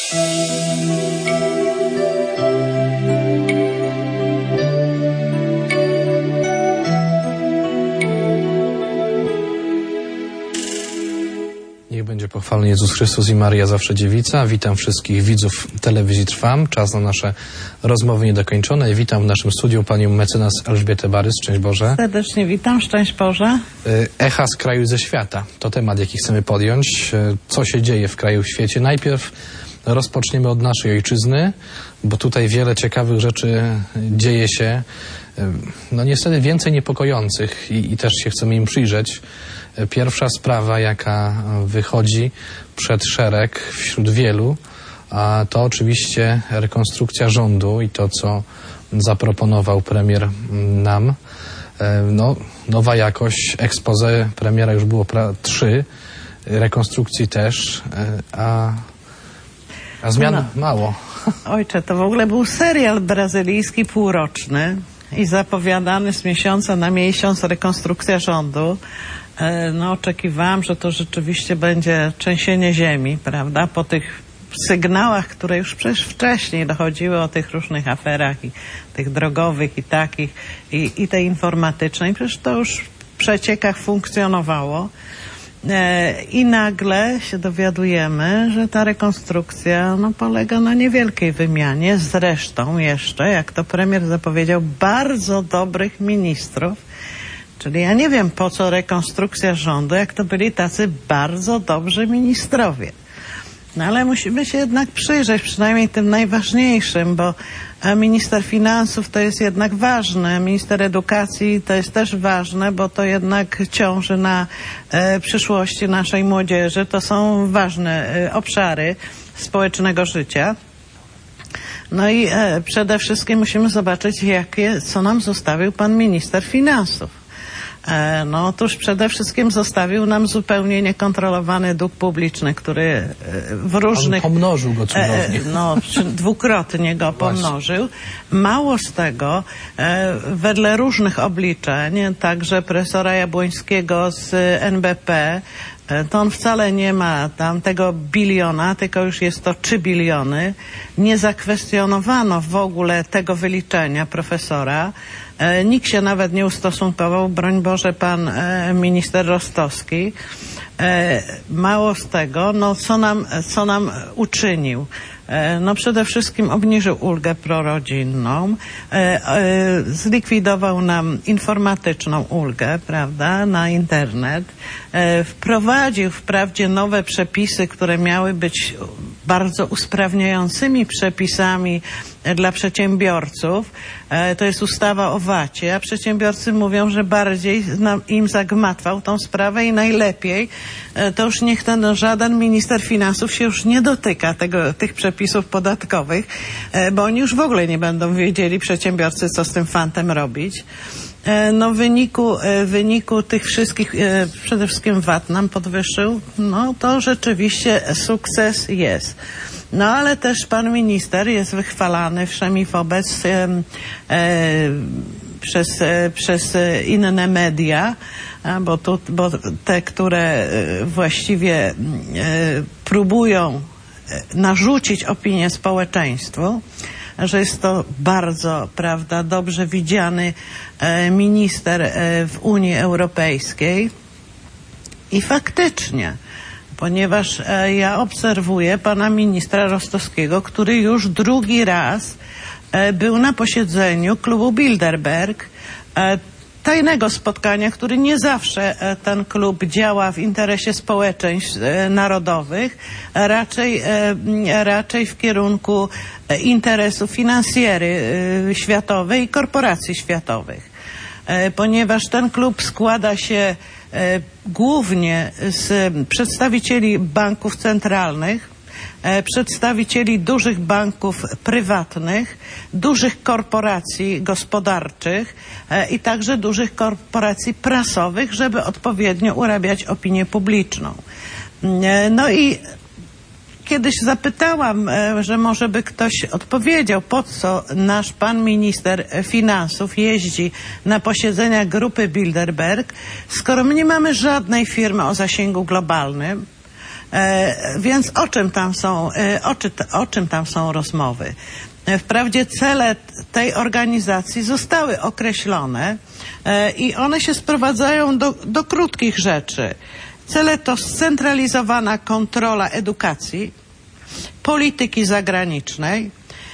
Niech będzie pochwalony Jezus Chrystus i Maria zawsze dziewica. Witam wszystkich widzów telewizji Trwam. Czas na nasze rozmowy niedokończone. Witam w naszym studiu panią mecenas Elżbietę Barys. Szczęść Boże. Serdecznie witam. Szczęść Boże. Echa z kraju i ze świata. To temat, jaki chcemy podjąć. Co się dzieje w kraju i w świecie? Najpierw rozpoczniemy od naszej ojczyzny, bo tutaj wiele ciekawych rzeczy dzieje się. No niestety więcej niepokojących i też się chcemy im przyjrzeć. Pierwsza sprawa, jaka wychodzi przed szereg wśród wielu, a to oczywiście rekonstrukcja rządu i to, co zaproponował premier nam. No, nowa jakość, expose premiera już było 3, rekonstrukcji też, a zmian mało. Ojcze, to w ogóle był serial brazylijski półroczny i zapowiadany z miesiąca na miesiąc rekonstrukcja rządu. No, oczekiwałam, że to rzeczywiście będzie trzęsienie ziemi, prawda, po tych sygnałach, które już przecież wcześniej dochodziły o tych różnych aferach i tych drogowych i takich i tej informatycznej. Przecież to już w przeciekach funkcjonowało. I nagle się dowiadujemy, że ta rekonstrukcja polega na niewielkiej wymianie. Zresztą jeszcze, jak to premier zapowiedział, bardzo dobrych ministrów. Czyli ja nie wiem, po co rekonstrukcja rządu, jak to byli tacy bardzo dobrzy ministrowie. No ale musimy się jednak przyjrzeć przynajmniej tym najważniejszym, bo minister finansów to jest jednak ważne, minister edukacji to jest też ważne, bo to jednak ciąży na przyszłości naszej młodzieży. To są ważne obszary społecznego życia. No i przede wszystkim musimy zobaczyć, co nam zostawił pan minister finansów. No otóż przede wszystkim zostawił nam zupełnie niekontrolowany dług publiczny, który w różnych... On pomnożył go cudownie. Dwukrotnie go pomnożył. Mało z tego, wedle różnych obliczeń, także profesora Jabłońskiego z NBP, to on wcale nie ma tam tego biliona, tylko już jest to 3 biliony. Nie zakwestionowano w ogóle tego wyliczenia profesora. Nikt się nawet nie ustosunkował, broń Boże, pan minister Rostowski. Mało z tego, co nam uczynił. No przede wszystkim obniżył ulgę prorodzinną, zlikwidował nam informatyczną ulgę, prawda, na internet, wprowadził wprawdzie nowe przepisy, które miały być bardzo usprawniającymi przepisami dla przedsiębiorców. To jest ustawa o VAT-ie, a przedsiębiorcy mówią, że bardziej im zagmatwał tą sprawę i najlepiej to już niech ten żaden minister finansów się już nie dotyka tych przepisów podatkowych, bo oni już w ogóle nie będą wiedzieli, przedsiębiorcy, co z tym fantem robić. No w wyniku tych wszystkich, przede wszystkim VAT nam podwyższył, no to rzeczywiście sukces jest. No ale też pan minister jest wychwalany wszem i wobec przez inne media, bo te, które właściwie próbują narzucić opinię społeczeństwu, że jest to bardzo, prawda, dobrze widziany minister w Unii Europejskiej. I faktycznie, ponieważ ja obserwuję pana ministra Rostowskiego, który już drugi raz był na posiedzeniu klubu Bilderberg, tajnego spotkania, który nie zawsze ten klub działa w interesie społeczeństw narodowych, raczej w kierunku interesów finansjery światowej i korporacji światowych. Ponieważ ten klub składa się głównie z przedstawicieli banków centralnych, przedstawicieli dużych banków prywatnych, dużych korporacji gospodarczych i także dużych korporacji prasowych, żeby odpowiednio urabiać opinię publiczną. No i kiedyś zapytałam, że może by ktoś odpowiedział, po co nasz pan minister finansów jeździ na posiedzenia grupy Bilderberg, skoro my nie mamy żadnej firmy o zasięgu globalnym. Więc o czym tam są rozmowy? Wprawdzie cele tej organizacji zostały określone i one się sprowadzają do krótkich rzeczy. Cele to scentralizowana kontrola edukacji, polityki zagranicznej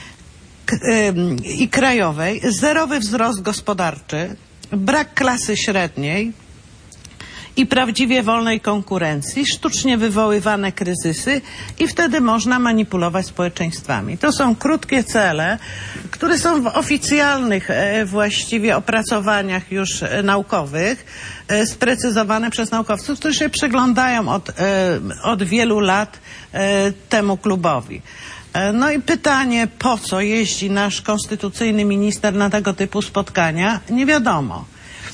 i krajowej, zerowy wzrost gospodarczy, brak klasy średniej i prawdziwie wolnej konkurencji, sztucznie wywoływane kryzysy i wtedy można manipulować społeczeństwami. To są krótkie cele, które są w oficjalnych właściwie opracowaniach już naukowych, sprecyzowane przez naukowców, którzy się przyglądają od wielu lat temu klubowi. No i pytanie, po co jeździ nasz konstytucyjny minister na tego typu spotkania, nie wiadomo.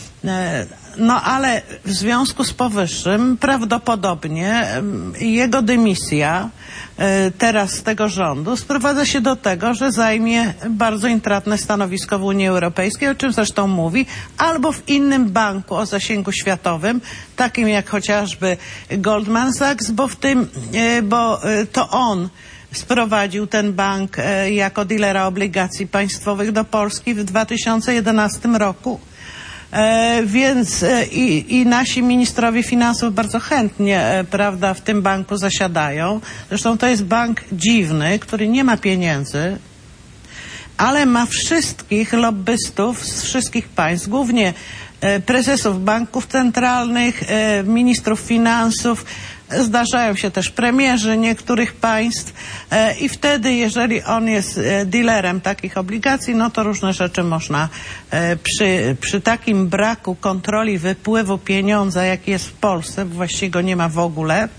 No ale w związku z powyższym prawdopodobnie jego dymisja teraz z tego rządu sprowadza się do tego, że zajmie bardzo intratne stanowisko w Unii Europejskiej, o czym zresztą mówi, albo w innym banku o zasięgu światowym, takim jak chociażby Goldman Sachs, bo to on sprowadził ten bank jako dilera obligacji państwowych do Polski w 2011 roku. Więc i nasi ministrowie finansów bardzo chętnie, prawda, w tym banku zasiadają. Zresztą to jest bank dziwny, który nie ma pieniędzy, ale ma wszystkich lobbystów z wszystkich państw, głównie prezesów banków centralnych, ministrów finansów. Zdarzają się też premierzy niektórych państw i wtedy, jeżeli on jest dealerem takich obligacji, no to różne rzeczy można przy takim braku kontroli wypływu pieniądza, jaki jest w Polsce, właściwie go nie ma w ogóle,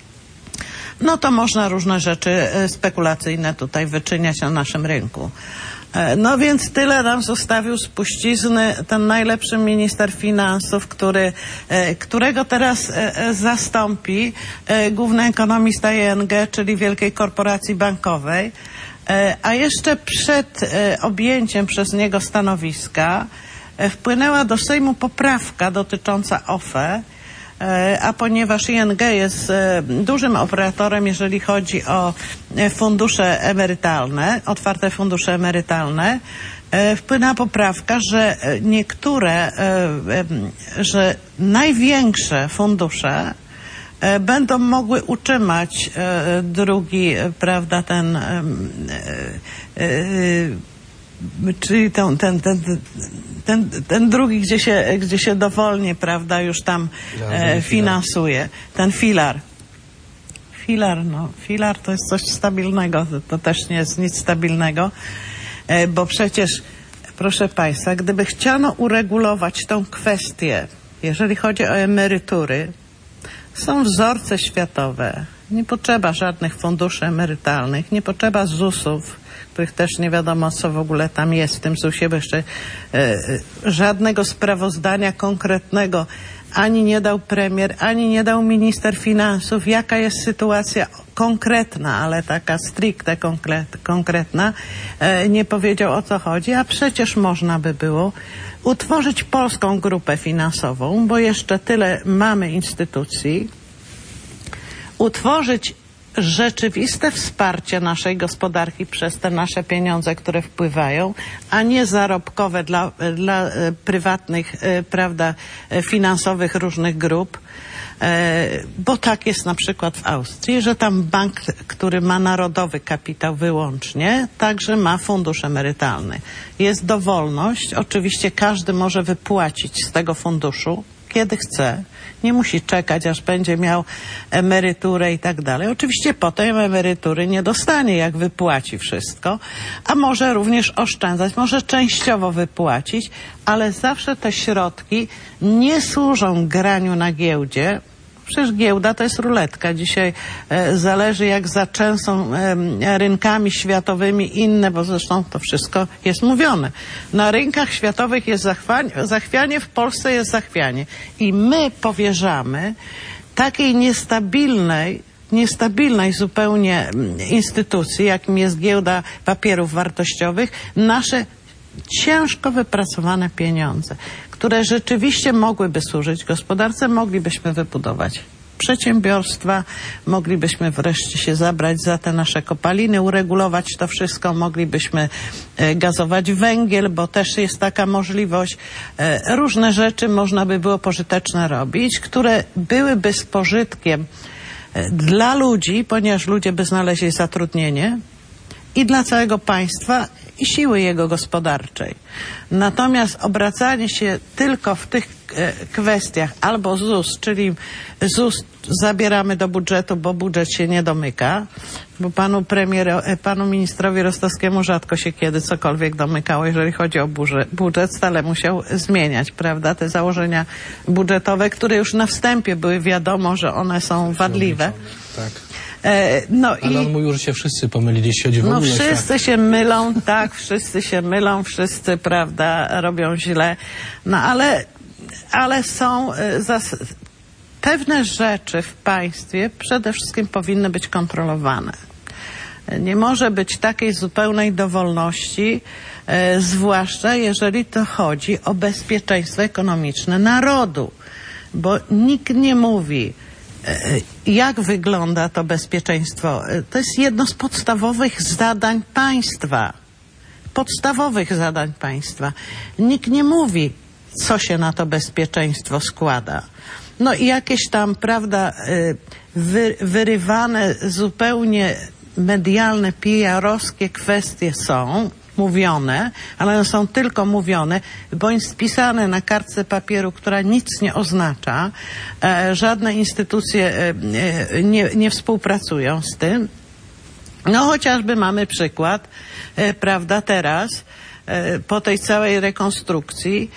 no to można różne rzeczy spekulacyjne tutaj wyczyniać na naszym rynku. No więc tyle nam zostawił spuścizny ten najlepszy minister finansów, którego teraz zastąpi główny ekonomista ING, czyli Wielkiej Korporacji Bankowej. A jeszcze przed objęciem przez niego stanowiska wpłynęła do Sejmu poprawka dotycząca OFE, a ponieważ ING jest dużym operatorem, jeżeli chodzi o fundusze emerytalne, otwarte fundusze emerytalne, wpłynęła poprawka, że że największe fundusze będą mogły utrzymać prawda, czyli ten drugi, gdzie się dowolnie, prawda, już tam finansuje. Ten filar. Filar to jest coś stabilnego, to też nie jest nic stabilnego, bo przecież, proszę Państwa, gdyby chciano uregulować tą kwestię, jeżeli chodzi o emerytury, są wzorce światowe, nie potrzeba żadnych funduszy emerytalnych, nie potrzeba ZUS-ów, których też nie wiadomo, co w ogóle tam jest w tym ZUS-ie, bo jeszcze żadnego sprawozdania konkretnego ani nie dał premier, ani nie dał minister finansów, jaka jest sytuacja konkretna, ale taka stricte konkretna, nie powiedział, o co chodzi, a przecież można by było utworzyć polską grupę finansową, bo jeszcze tyle mamy instytucji, utworzyć rzeczywiste wsparcie naszej gospodarki przez te nasze pieniądze, które wpływają, a nie zarobkowe dla prywatnych, prawda, finansowych różnych grup, bo tak jest na przykład w Austrii, że tam bank, który ma narodowy kapitał wyłącznie, także ma fundusz emerytalny. Jest dowolność, oczywiście każdy może wypłacić z tego funduszu, kiedy chce. Nie musi czekać, aż będzie miał emeryturę i tak dalej. Oczywiście potem emerytury nie dostanie, jak wypłaci wszystko, a może również oszczędzać, może częściowo wypłacić, ale zawsze te środki nie służą graniu na giełdzie. Przecież giełda to jest ruletka. Dzisiaj zależy, jak zaczęsą rynkami światowymi inne, bo zresztą to wszystko jest mówione. Na rynkach światowych jest zachwianie, w Polsce jest zachwianie. I my powierzamy takiej niestabilnej zupełnie instytucji, jakim jest giełda papierów wartościowych, nasze ciężko wypracowane pieniądze, które rzeczywiście mogłyby służyć gospodarce, moglibyśmy wybudować przedsiębiorstwa, moglibyśmy wreszcie się zabrać za te nasze kopaliny, uregulować to wszystko, moglibyśmy gazować węgiel, bo też jest taka możliwość. Różne rzeczy można by było pożyteczne robić, które byłyby z pożytkiem dla ludzi, ponieważ ludzie by znaleźli zatrudnienie, i dla całego państwa i siły jego gospodarczej. Natomiast obracanie się tylko w tych kwestiach albo ZUS, czyli ZUS zabieramy do budżetu, bo budżet się nie domyka, bo panu ministrowi Rostowskiemu rzadko się kiedy cokolwiek domykało, jeżeli chodzi o budżet, stale musiał zmieniać, prawda, te założenia budżetowe, które już na wstępie były wiadomo, że one są wadliwe. Tak. No ale on mówił, że się wszyscy pomylili, jeśli chodzi w ogóle. No wszyscy się mylą, tak, wszyscy się mylą, wszyscy, prawda, robią źle. No ale są pewne rzeczy w państwie przede wszystkim powinny być kontrolowane. Nie może być takiej zupełnej dowolności, zwłaszcza jeżeli to chodzi o bezpieczeństwo ekonomiczne narodu, bo nikt nie mówi, jak wygląda to bezpieczeństwo. To jest jedno z podstawowych zadań państwa. Podstawowych zadań państwa. Nikt nie mówi, co się na to bezpieczeństwo składa. No i jakieś tam, prawda, wyrywane zupełnie medialne, PR-owskie kwestie są mówione, ale one są tylko mówione, bądź spisane na kartce papieru, która nic nie oznacza. Żadne instytucje nie współpracują z tym. No chociażby mamy przykład, prawda, teraz, po tej całej rekonstrukcji,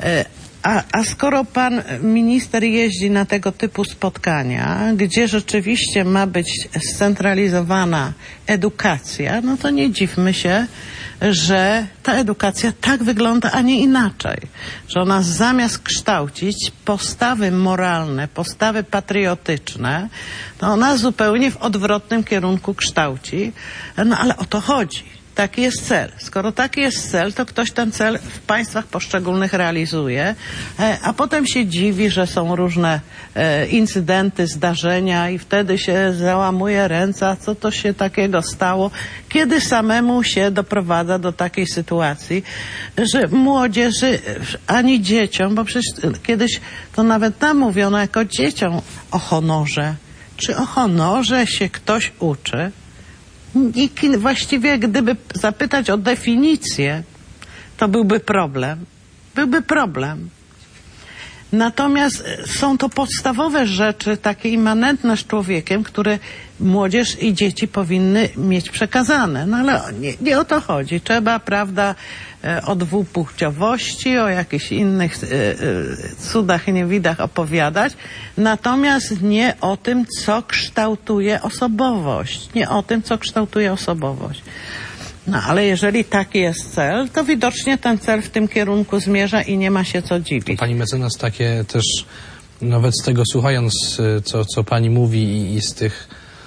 a skoro pan minister jeździ na tego typu spotkania, gdzie rzeczywiście ma być scentralizowana edukacja, no to nie dziwmy się, że ta edukacja tak wygląda, a nie inaczej. Że ona zamiast kształcić postawy moralne, postawy patriotyczne, to ona zupełnie w odwrotnym kierunku kształci. No ale o to chodzi. Taki jest cel. Skoro taki jest cel, to ktoś ten cel w państwach poszczególnych realizuje, a potem się dziwi, że są różne incydenty, zdarzenia i wtedy się załamuje ręce, a co to się takiego stało, kiedy samemu się doprowadza do takiej sytuacji, że młodzieży ani dzieciom, bo przecież kiedyś to nawet nam mówiono jako dzieciom o honorze. Czy o honorze się ktoś uczy? I właściwie gdyby zapytać o definicję, to byłby problem. Byłby problem. Natomiast są to podstawowe rzeczy, takie immanentne z człowiekiem, które młodzież i dzieci powinny mieć przekazane. No ale nie o to chodzi. Trzeba, prawda, o dwupłciowości, o jakichś innych cudach i niewidach opowiadać, natomiast nie o tym, co kształtuje osobowość. Nie o tym, co kształtuje osobowość. No ale jeżeli taki jest cel, to widocznie ten cel w tym kierunku zmierza i nie ma się co dziwić. Pani mecenas, takie też, nawet z tego słuchając, co pani mówi i z tych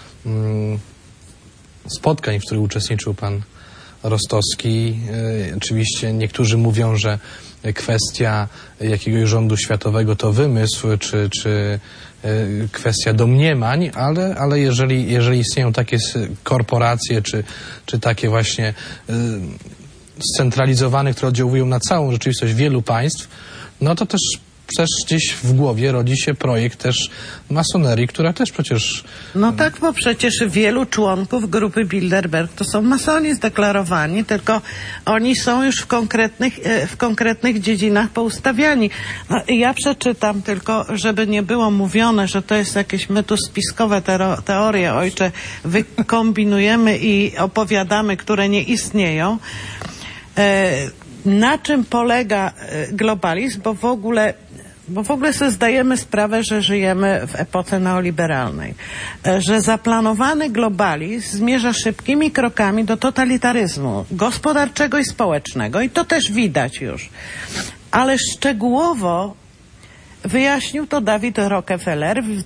spotkań, w których uczestniczył pan Rostowski, oczywiście niektórzy mówią, że kwestia jakiegoś rządu światowego to wymysł, czy kwestia domniemań, ale jeżeli istnieją takie korporacje, czy takie właśnie scentralizowane, które oddziałują na całą rzeczywistość wielu państw, no to też gdzieś w głowie rodzi się projekt też masonerii, która też przecież... No tak, bo przecież wielu członków grupy Bilderberg to są masoni zdeklarowani, tylko oni są już w konkretnych dziedzinach poustawiani. No, ja przeczytam tylko, żeby nie było mówione, że to jest jakieś my tu spiskowe teorie, ojcze, wykombinujemy i opowiadamy, które nie istnieją. Na czym polega globalizm, bo w ogóle sobie zdajemy sprawę, że żyjemy w epoce neoliberalnej, że zaplanowany globalizm zmierza szybkimi krokami do totalitaryzmu gospodarczego i społecznego i to też widać już. Ale szczegółowo wyjaśnił to David Rockefeller w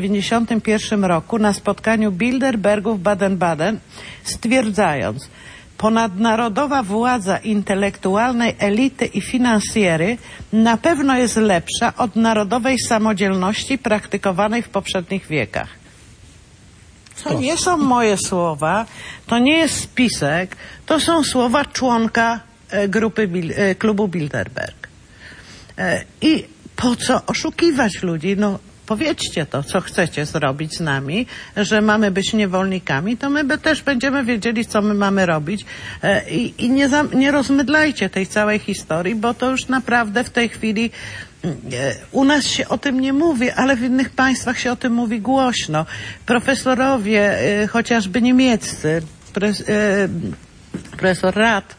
1991 roku na spotkaniu Bilderbergów Baden-Baden, stwierdzając: ponadnarodowa władza intelektualnej elity i finansjery na pewno jest lepsza od narodowej samodzielności praktykowanej w poprzednich wiekach. To nie są moje słowa, to nie jest spisek, to są słowa członka klubu Bilderberg. I po co oszukiwać ludzi? No powiedzcie to, co chcecie zrobić z nami, że mamy być niewolnikami, to my też będziemy wiedzieli, co my mamy robić. I nie rozmydlajcie tej całej historii, bo to już naprawdę w tej chwili u nas się o tym nie mówi, ale w innych państwach się o tym mówi głośno. Profesorowie, chociażby niemieccy, profesor Rath,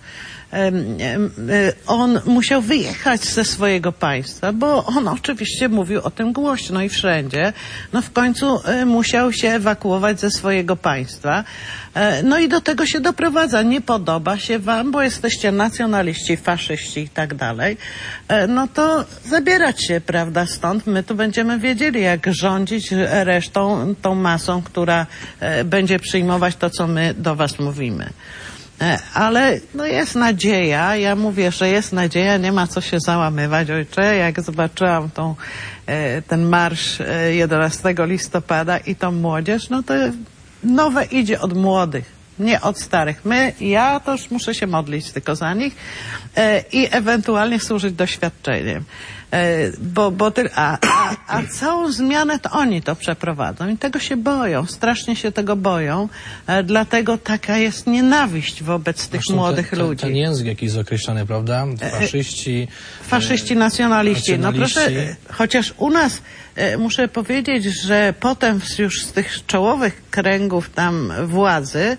on musiał wyjechać ze swojego państwa, bo on oczywiście mówił o tym głośno i wszędzie. No w końcu musiał się ewakuować ze swojego państwa. No i do tego się doprowadza. Nie podoba się wam, bo jesteście nacjonaliści, faszyści i tak dalej. No to zabierać się, prawda, stąd. My tu będziemy wiedzieli, jak rządzić resztą, tą masą, która będzie przyjmować to, co my do was mówimy. Ale no jest nadzieja, ja mówię, że jest nadzieja, nie ma co się załamywać, ojcze. Jak zobaczyłam ten marsz 11 listopada i tą młodzież, no to nowe idzie od młodych, nie od starych. Ja to już muszę się modlić tylko za nich i ewentualnie służyć doświadczeniem. A całą zmianę to oni to przeprowadzą i tego się boją, strasznie się tego boją, dlatego taka jest nienawiść wobec tych młodych ludzi. Ten język jaki jest określony, prawda? Faszyści, nacjonaliści. No proszę, chociaż u nas muszę powiedzieć, że potem już z tych czołowych kręgów tam władzy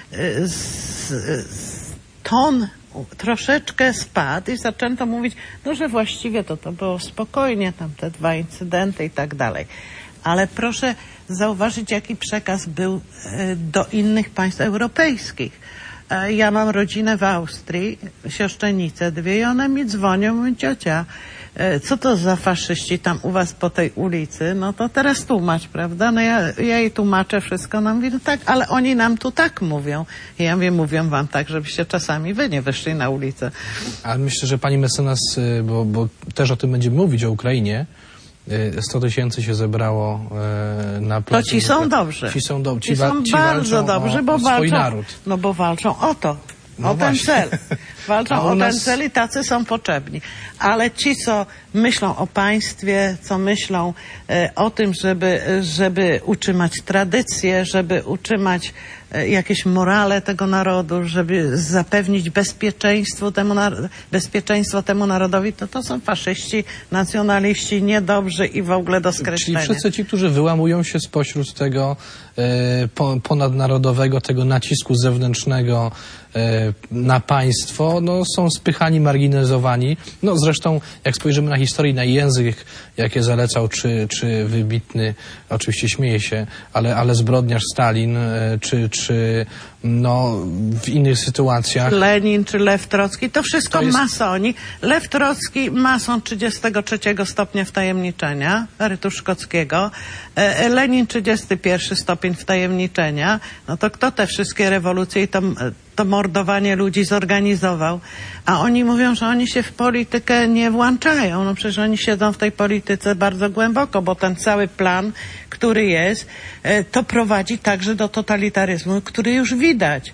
ton troszeczkę spadł i zaczęto mówić, no że właściwie to było spokojnie, tam te 2 incydenty i tak dalej. Ale proszę zauważyć, jaki przekaz był do innych państw europejskich. Ja mam rodzinę w Austrii, siostrzenice 2 i one mi dzwonią, mówią, ciocia, co to za faszyści tam u was po tej ulicy? No to teraz tłumacz, prawda? No ja jej tłumaczę wszystko, no mówi, no tak, ale oni nam tu tak mówią. I ja mówię, mówią wam tak, żebyście czasami wy nie wyszli na ulicę. Ale myślę, że pani mecenas, bo też o tym będziemy mówić, o Ukrainie, 100 000 się zebrało na placu. To ci są dobrzy. Ci są bardzo dobrzy, bo walczą, naród. No bo walczą o to. No o ten cel. Walczą o ten cel i tacy są potrzebni. Ale ci, co myślą o państwie, co myślą o tym, żeby utrzymać tradycję, żeby utrzymać jakieś morale tego narodu, żeby zapewnić bezpieczeństwo temu narodowi, to są faszyści, nacjonaliści, niedobrzy i w ogóle do skreślenia. Czyli wszyscy ci, którzy wyłamują się spośród tego ponadnarodowego, tego nacisku zewnętrznego na państwo, no, są spychani, marginalizowani. No zresztą, jak spojrzymy na historię, na język, jakie zalecał, czy wybitny, oczywiście śmieje się, ale zbrodniarz Stalin, czy no, w innych sytuacjach. Lenin czy Lew Trocki, to wszystko masoni. Lew Trocki, mason 33 stopnia wtajemniczenia, rytu szkockiego. Lenin 31 stopień wtajemniczenia. No to kto te wszystkie rewolucje i to mordowanie ludzi zorganizował? A oni mówią, że oni się w politykę nie włączają. No przecież oni siedzą w tej polityce bardzo głęboko, bo ten cały plan, który jest, to prowadzi także do totalitaryzmu, który już widać.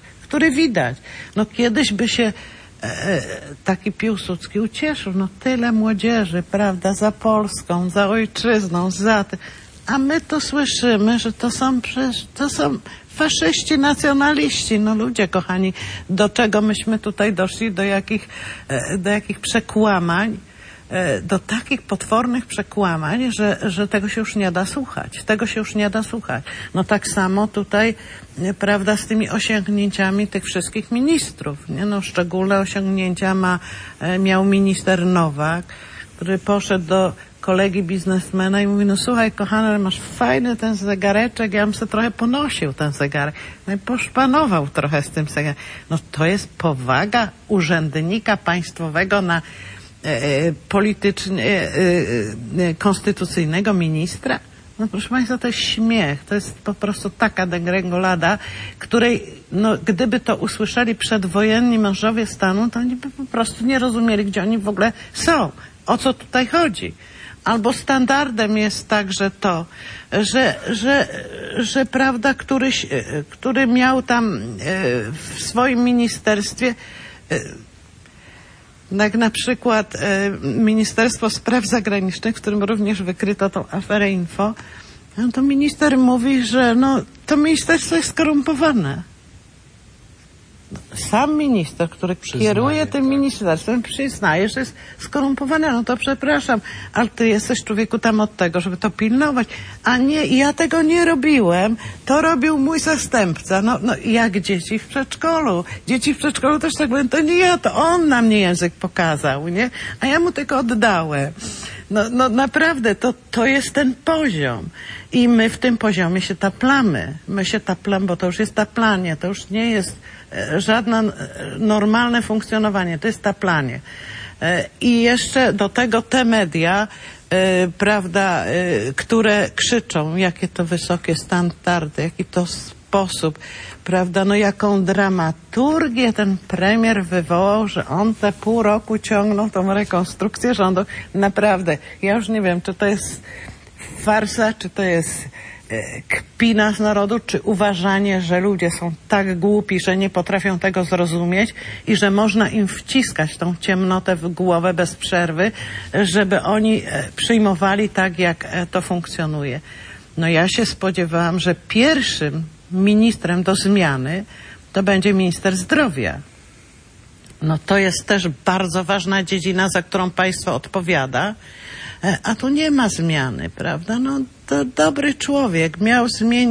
No kiedyś by się taki Piłsudski ucieszył, no tyle młodzieży, prawda, za Polską, za ojczyzną, za tym. A my to słyszymy, że to są faszyści, nacjonaliści. No ludzie kochani, do czego myśmy tutaj doszli, do jakich przekłamań, do takich potwornych przekłamań, że tego się już nie da słuchać. No tak samo tutaj, prawda, z tymi osiągnięciami tych wszystkich ministrów, nie? No szczególne osiągnięcia miał minister Nowak, który poszedł do kolegi biznesmena i mówi, no słuchaj kochany, masz fajny ten zegareczek, ja bym sobie trochę ponosił ten zegarek. No i poszpanował trochę z tym zegarkiem. No to jest powaga urzędnika państwowego na politycznie konstytucyjnego ministra? No proszę Państwa, to jest śmiech. To jest po prostu taka degrengolada, której, no, gdyby to usłyszeli przedwojenni mężowie stanu, to oni by po prostu nie rozumieli, gdzie oni w ogóle są. O co tutaj chodzi? Albo standardem jest także to, że prawda, który miał tam w swoim ministerstwie, jak na przykład Ministerstwo Spraw Zagranicznych, w którym również wykryto tą aferę Info, no to minister mówi, że no, to ministerstwo jest skorumpowane. Sam minister, który kieruje tym ministerstwem, przyznaje, że jest skorumpowany. No to przepraszam, ale ty jesteś, człowieku, tam od tego, żeby to pilnować. A nie, ja tego nie robiłem, to robił mój zastępca. No jak dzieci w przedszkolu. Dzieci w przedszkolu też tak mówią, to nie ja, to on na mnie język pokazał, nie? A ja mu tylko oddałem. No naprawdę, to jest ten poziom. I my w tym poziomie się taplamy. My się taplamy, bo to już jest taplanie, to już nie jest żadne normalne funkcjonowanie, to jest taplanie. I jeszcze do tego te media, prawda, które krzyczą, jakie to wysokie standardy, jaki to sposób, prawda, no jaką dramaturgię ten premier wywołał, że on te pół roku ciągnął tą rekonstrukcję rządu. Naprawdę, ja już nie wiem, czy to jest farsa, czy to jest kpina z narodu, czy uważanie, że ludzie są tak głupi, że nie potrafią tego zrozumieć i że można im wciskać tą ciemnotę w głowę bez przerwy, żeby oni przyjmowali tak, jak to funkcjonuje. No ja się spodziewałam, że pierwszym ministrem do zmiany to będzie minister zdrowia. No to jest też bardzo ważna dziedzina, za którą państwo odpowiada, a tu nie ma zmiany, prawda? No to dobry człowiek miał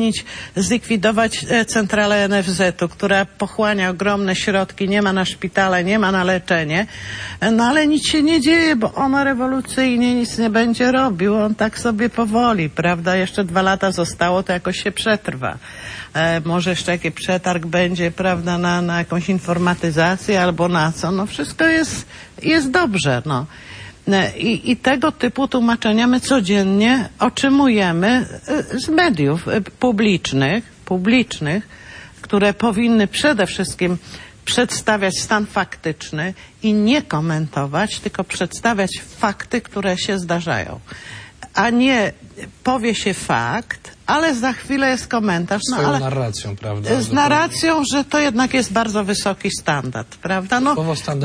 zlikwidować centralę NFZ-u, która pochłania ogromne środki, nie ma na szpitale, nie ma na leczenie, no ale nic się nie dzieje, bo on rewolucyjnie nic nie będzie robił, on tak sobie powoli, prawda? Jeszcze 2 lata zostało, to jakoś się przetrwa. Może jeszcze jakiś przetarg będzie, prawda, na jakąś informatyzację albo na co, no wszystko jest dobrze, no. I tego typu tłumaczenia my codziennie otrzymujemy z mediów publicznych, które powinny przede wszystkim przedstawiać stan faktyczny i nie komentować, tylko przedstawiać fakty, które się zdarzają. A nie powie się fakt, ale za chwilę jest komentarz. No, swoją narracją, prawda? Z narracją, że to jednak jest bardzo wysoki standard, prawda? No,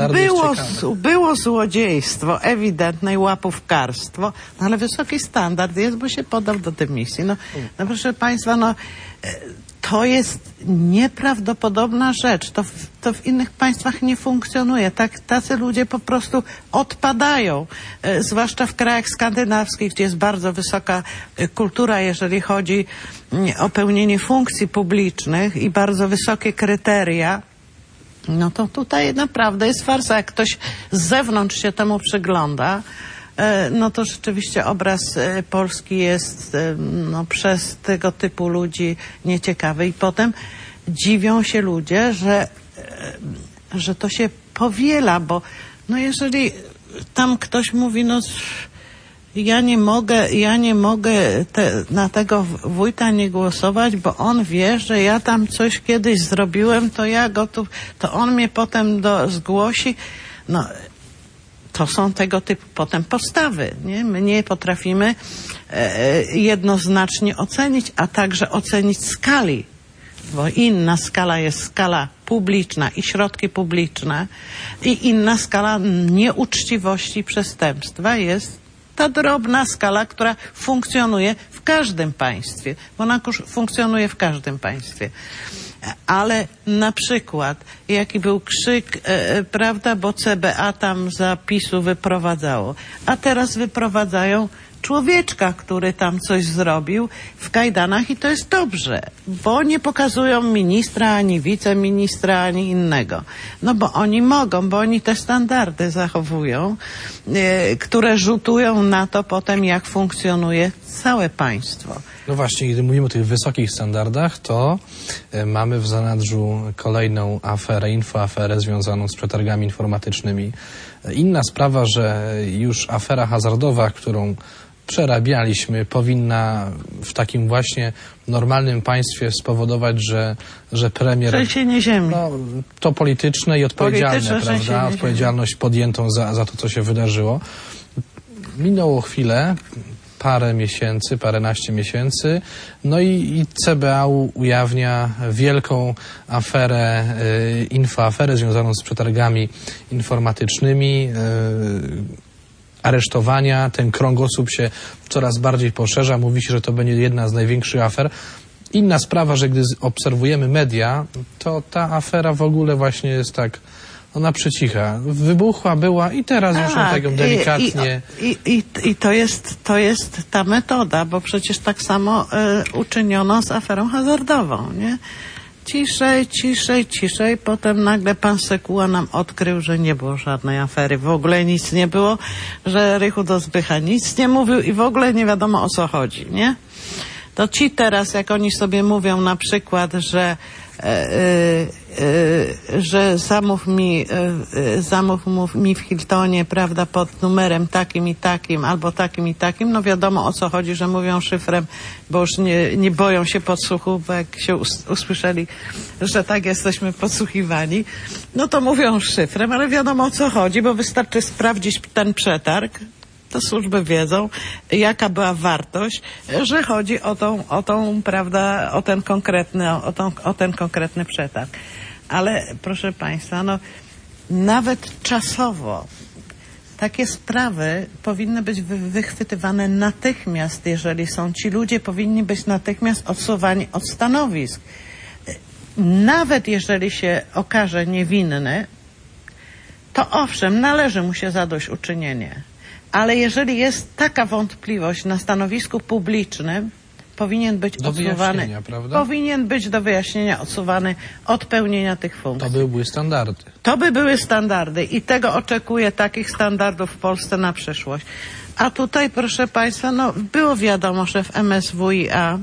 było złodziejstwo ewidentne i łapówkarstwo, no, ale wysoki standard jest, bo się podał do dymisji. No proszę Państwa, no to jest nieprawdopodobna rzecz. To w innych państwach nie funkcjonuje. Tacy ludzie po prostu odpadają. Zwłaszcza w krajach skandynawskich, gdzie jest bardzo wysoka kultura, jeżeli chodzi o pełnienie funkcji publicznych i bardzo wysokie kryteria. No to tutaj naprawdę jest farsa. Jak ktoś z zewnątrz się temu przygląda, no to rzeczywiście obraz Polski jest przez tego typu ludzi nieciekawy i potem dziwią się ludzie, że to się powiela, bo no jeżeli tam ktoś mówi, no ja nie mogę na tego wójta nie głosować, bo on wie, że ja tam coś kiedyś zrobiłem, to on mnie potem zgłosi. No to są tego typu potem postawy, nie? My nie potrafimy jednoznacznie ocenić, a także ocenić skali, bo inna skala jest skala publiczna i środki publiczne i inna skala nieuczciwości i przestępstwa jest ta drobna skala, która funkcjonuje w każdym państwie, bo ona funkcjonuje w każdym państwie. Ale na przykład, jaki był krzyk, prawda, bo CBA tam zapisu wyprowadzało, a teraz wyprowadzają człowieczka, który tam coś zrobił w kajdanach i to jest dobrze, bo nie pokazują ministra, ani wiceministra, ani innego. No bo oni mogą, bo oni te standardy zachowują, które rzutują na to potem, jak funkcjonuje całe państwo. No właśnie, gdy mówimy o tych wysokich standardach, to mamy w zanadrzu kolejną aferę, infoaferę związaną z przetargami informatycznymi. Inna sprawa, że już afera hazardowa, którą przerabialiśmy, powinna w takim właśnie normalnym państwie spowodować, że premier... Trzęsienie ziemi. No, to polityczne i odpowiedzialne, Polityczne prawda? Odpowiedzialność podjętą za to, co się wydarzyło. Minęło chwilę, paręnaście miesięcy, no i CBA ujawnia wielką aferę, infoaferę związaną z przetargami informatycznymi, aresztowania, ten krągosłup się coraz bardziej poszerza, mówi się, że to będzie jedna z największych afer. Inna sprawa, że gdy obserwujemy media, to ta afera w ogóle właśnie jest tak, ona przycicha. Wybuchła była i teraz już tak ją delikatnie... I to jest ta metoda, bo przecież tak samo uczyniono z aferą hazardową, nie? Ciszej, potem nagle pan Sekuła nam odkrył, że nie było żadnej afery, w ogóle nic nie było, że Rychu do Zbycha nic nie mówił i w ogóle nie wiadomo, o co chodzi, nie? To ci teraz, jak oni sobie mówią na przykład, że zamów mi w Hiltonie, prawda, pod numerem takim i takim, albo takim i takim, no wiadomo, o co chodzi, że mówią szyfrem, bo już nie boją się podsłuchu, bo jak się usłyszeli, że tak jesteśmy podsłuchiwani, no to mówią szyfrem, ale wiadomo, o co chodzi, bo wystarczy sprawdzić ten przetarg. To służby wiedzą, jaka była wartość, że chodzi o tą, prawda, o ten konkretny przetarg. Ale proszę państwa, no nawet czasowo takie sprawy powinny być wychwytywane natychmiast, jeżeli są ci ludzie, powinni być natychmiast odsuwani od stanowisk. Nawet jeżeli się okaże niewinny, to owszem, należy mu się zadośćuczynienie. Ale jeżeli jest taka wątpliwość na stanowisku publicznym, powinien być odsuwany. Powinien być do wyjaśnienia odsuwany od pełnienia tych funkcji. To by były standardy. To by były standardy i tego oczekuję, takich standardów w Polsce na przyszłość. A tutaj, proszę państwa, no było wiadomo, że w MSWiA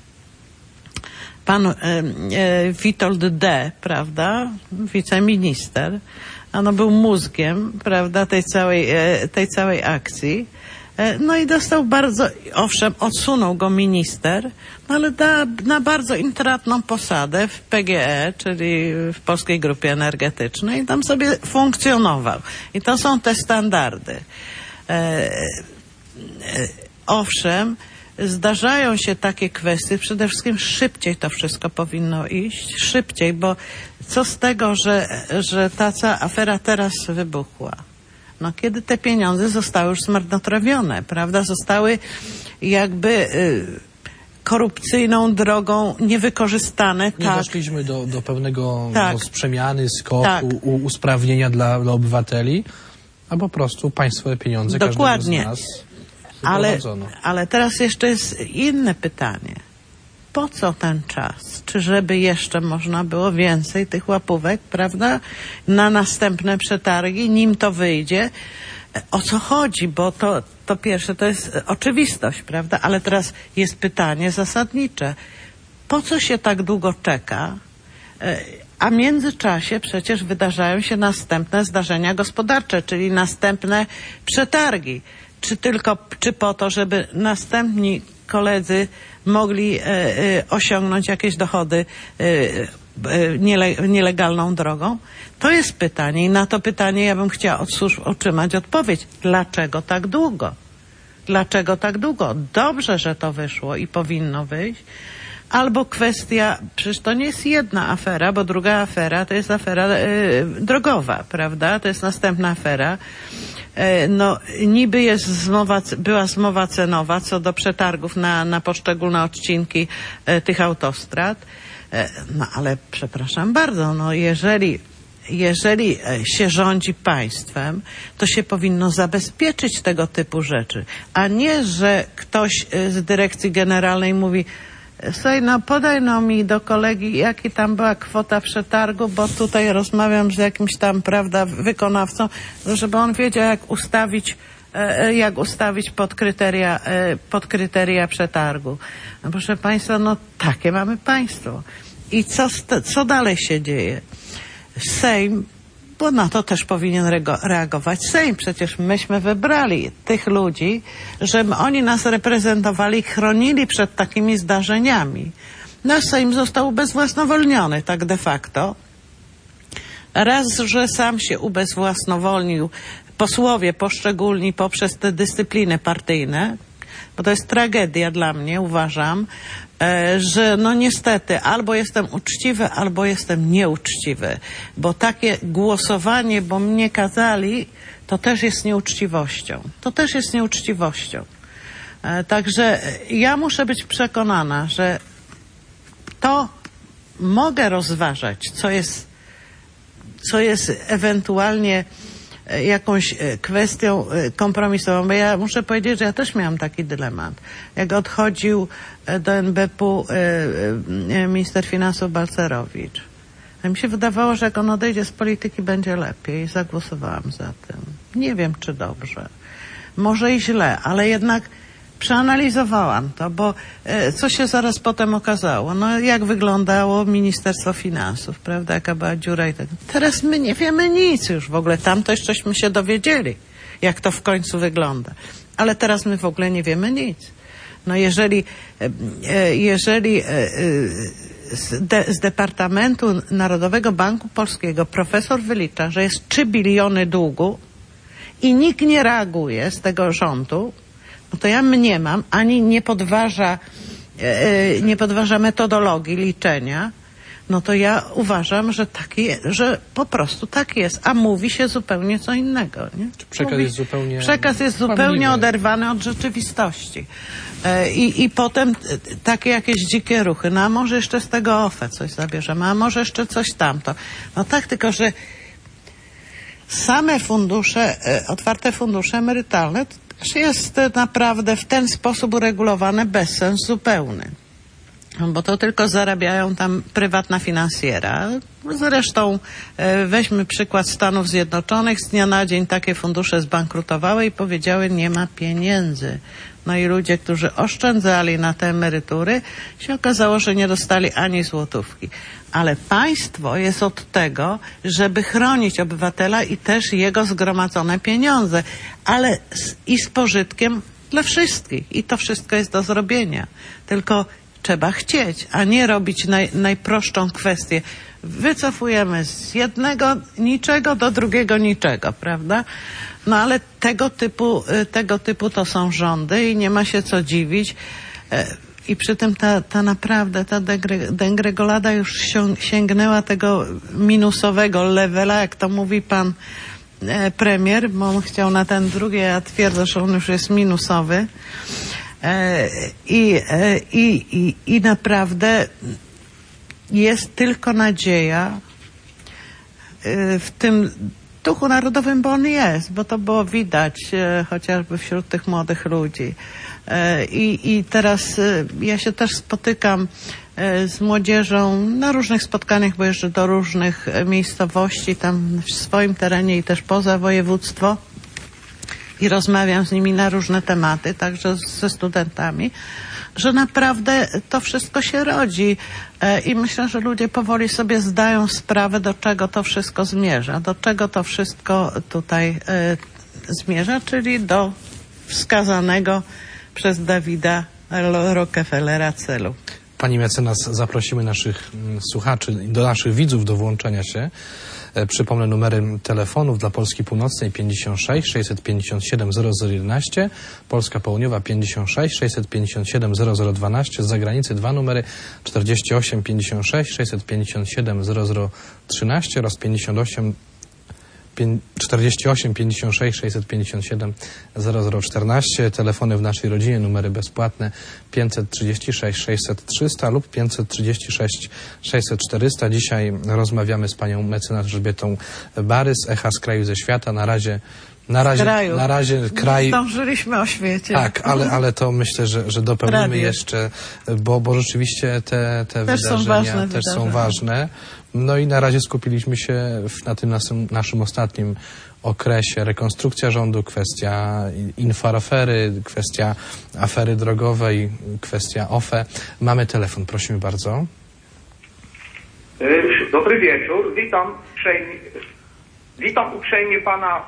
pan Witold D., prawda, wiceminister, ono był mózgiem, prawda, tej całej akcji. No i dostał bardzo, owszem, odsunął go minister, no ale na bardzo intratną posadę w PGE, czyli w Polskiej Grupie Energetycznej, i tam sobie funkcjonował. I to są te standardy. Owszem, zdarzają się takie kwestie, przede wszystkim szybciej to wszystko powinno iść, szybciej, bo co z tego, że ta cała afera teraz wybuchła? No kiedy te pieniądze zostały już zmarnotrawione, prawda? Zostały jakby korupcyjną drogą niewykorzystane. Nie doszliśmy do pełnego przemiany, skoku, usprawnienia dla obywateli, a po prostu państwowe pieniądze każdego z nas wyprowadzono. Ale teraz jeszcze jest inne pytanie. Po co ten czas? Czy żeby jeszcze można było więcej tych łapówek, prawda, na następne przetargi, nim to wyjdzie? O co chodzi? Bo to pierwsze to jest oczywistość, prawda? Ale teraz jest pytanie zasadnicze. Po co się tak długo czeka? A w międzyczasie przecież wydarzają się następne zdarzenia gospodarcze, czyli następne przetargi. Czy po to, żeby następni koledzy mogli osiągnąć jakieś dochody nielegalną drogą? To jest pytanie i na to pytanie ja bym chciała od służb otrzymać odpowiedź. Dlaczego tak długo? Dlaczego tak długo? Dobrze, że to wyszło i powinno wyjść. Albo kwestia, przecież to nie jest jedna afera, bo druga afera to jest afera drogowa, prawda? To jest następna afera. No niby była zmowa cenowa co do przetargów na poszczególne odcinki tych autostrad. No ale przepraszam bardzo, no jeżeli się rządzi państwem, to się powinno zabezpieczyć tego typu rzeczy, a nie, że ktoś z dyrekcji generalnej mówi: słuchaj, no podaj no mi do kolegi, jaki tam była kwota przetargu, bo tutaj rozmawiam z jakimś tam, prawda, wykonawcą, żeby on wiedział, jak ustawić pod kryteria przetargu. No proszę państwa, no takie mamy państwo. I co dalej się dzieje? Sejm bo na to też powinien reagować Sejm. Przecież myśmy wybrali tych ludzi, żeby oni nas reprezentowali i chronili przed takimi zdarzeniami. Nasz Sejm został ubezwłasnowolniony, tak de facto. Raz, że sam się ubezwłasnowolnił, posłowie poszczególni poprzez te dyscypliny partyjne, bo to jest tragedia dla mnie, uważam, że no niestety albo jestem uczciwy, albo jestem nieuczciwy, bo takie głosowanie, bo mnie kazali, to też jest nieuczciwością. To też jest nieuczciwością. Także ja muszę być przekonana, że to mogę rozważać, co jest ewentualnie jakąś kwestią kompromisową, bo ja muszę powiedzieć, że ja też miałam taki dylemat. Jak odchodził do NBP-u minister finansów Balcerowicz, mi się wydawało, że jak on odejdzie z polityki, będzie lepiej i zagłosowałam za tym. Nie wiem, czy dobrze. Może i źle, ale jednak przeanalizowałam to, bo co się zaraz potem okazało? No jak wyglądało Ministerstwo Finansów, prawda? Jaka była dziura i tak. Teraz my nie wiemy nic już w ogóle. Tam to jeszcze się dowiedzieli, jak to w końcu wygląda. Ale teraz my w ogóle nie wiemy nic. No jeżeli z Departamentu Narodowego Banku Polskiego profesor wylicza, że jest 3 biliony długu i nikt nie reaguje z tego rządu, no to ja mniemam, ani nie podważa metodologii liczenia, no to ja uważam, że po prostu tak jest, a mówi się zupełnie co innego. Nie? Przekaz jest zupełnie oderwany od rzeczywistości. I potem takie jakieś dzikie ruchy. No a może jeszcze z tego OFE coś zabierzemy, a może jeszcze coś tamto. No tak, tylko że same fundusze, otwarte fundusze emerytalne jest naprawdę w ten sposób uregulowane bezsens zupełny. Bo to tylko zarabiają tam prywatna finansjera. Zresztą weźmy przykład Stanów Zjednoczonych. Z dnia na dzień takie fundusze zbankrutowały i powiedziały, nie ma pieniędzy. No i ludzie, którzy oszczędzali na te emerytury, się okazało, że nie dostali ani złotówki. Ale państwo jest od tego, żeby chronić obywatela i też jego zgromadzone pieniądze, ale i z pożytkiem dla wszystkich. I to wszystko jest do zrobienia. Tylko trzeba chcieć, a nie robić najprostszą kwestię. Wycofujemy z jednego niczego do drugiego niczego, prawda? No ale tego typu to są rządy i nie ma się co dziwić. I przy tym ta naprawdę, ta degregolada już sięgnęła tego minusowego levela, jak to mówi pan premier, bo on chciał na ten drugi, ja twierdzę, że on już jest minusowy. I naprawdę jest tylko nadzieja w tym duchu narodowym, bo on jest, bo to było widać chociażby wśród tych młodych ludzi. I teraz ja się też spotykam z młodzieżą na różnych spotkaniach, bo jeżdżę do różnych miejscowości tam w swoim terenie i też poza województwo i rozmawiam z nimi na różne tematy, także ze studentami, że naprawdę to wszystko się rodzi i myślę, że ludzie powoli sobie zdają sprawę, do czego to wszystko zmierza, do czego to wszystko tutaj zmierza, czyli do wskazanego przez Dawida Rockefellera celu. Pani mecenas, zaprosimy naszych słuchaczy, do naszych widzów do włączenia się. Przypomnę numery telefonów dla Polski Północnej 56 657 0011, Polska Południowa 56 657 0012, z zagranicy dwa numery 48 56 657 0013 oraz 48 56 657 0014. Telefony w naszej rodzinie, numery bezpłatne 536 600 300 lub 536 600 400. Dzisiaj rozmawiamy z panią mecenas Elżbietą Barys, Echa z kraju ze świata. Na razie kraj. Zdążyliśmy o świecie. Tak, ale to myślę, że dopełnimy jeszcze, bo rzeczywiście te wydarzenia też są ważne. No i na razie skupiliśmy się na tym naszym ostatnim okresie. Rekonstrukcja rządu, kwestia infoafery, kwestia afery drogowej, kwestia OFE. Mamy telefon, prosimy bardzo. Dobry wieczór, witam Witam uprzejmie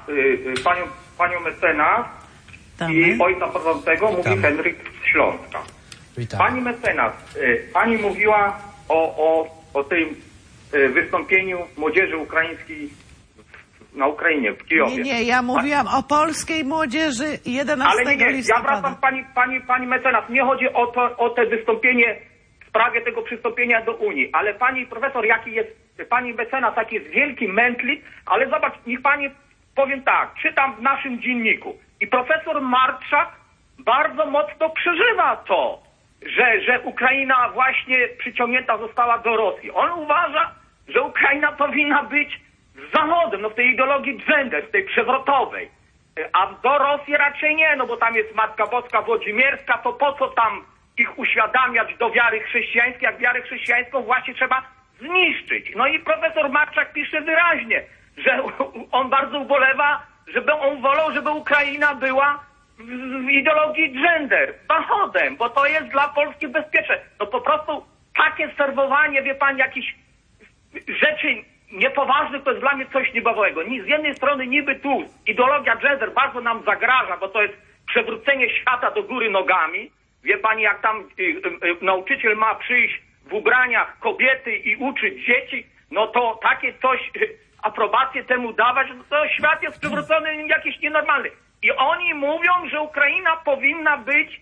panią mecenas Witamy. i ojca prowadzącego, mówi Witamy. Henryk z Śląska. Witam. Pani mecenas, pani mówiła o tym wystąpieniu młodzieży ukraińskiej na Ukrainie, w Kijowie. Nie, ja mówiłam o polskiej młodzieży 11 Ale nie, ja listopada. wracam pani mecenas, nie chodzi o te wystąpienie w sprawie tego przystąpienia do Unii, ale pani profesor, pani mecenas, jaki jest wielki mętlik, ale zobacz, niech pani powiem tak, czytam w naszym dzienniku i profesor Marczak bardzo mocno przeżywa to, że Ukraina właśnie przyciągnięta została do Rosji. On uważa, że Ukraina powinna być z Zachodem, no w tej ideologii gender, w tej przewrotowej. A do Rosji raczej nie, no bo tam jest Matka Boska Włodzimierska, to po co tam ich uświadamiać do wiary chrześcijańskiej, jak wiarę chrześcijańską właśnie trzeba zniszczyć. No i profesor Marczak pisze wyraźnie, że on bardzo ubolewa, on wolał, żeby Ukraina była w ideologii gender, Zachodem, bo to jest dla Polski bezpieczne. No po prostu takie serwowanie, wie pan, jakichś rzeczy niepoważnych, to jest dla mnie coś niebawałego. Z jednej strony niby tu ideologia gender bardzo nam zagraża, bo to jest przewrócenie świata do góry nogami. Wie pani, jak tam nauczyciel ma przyjść w ubraniach kobiety i uczyć dzieci, no to takie coś, aprobację temu dawać, no to świat jest przewrócony jakiś nienormalny. I oni mówią, że Ukraina powinna być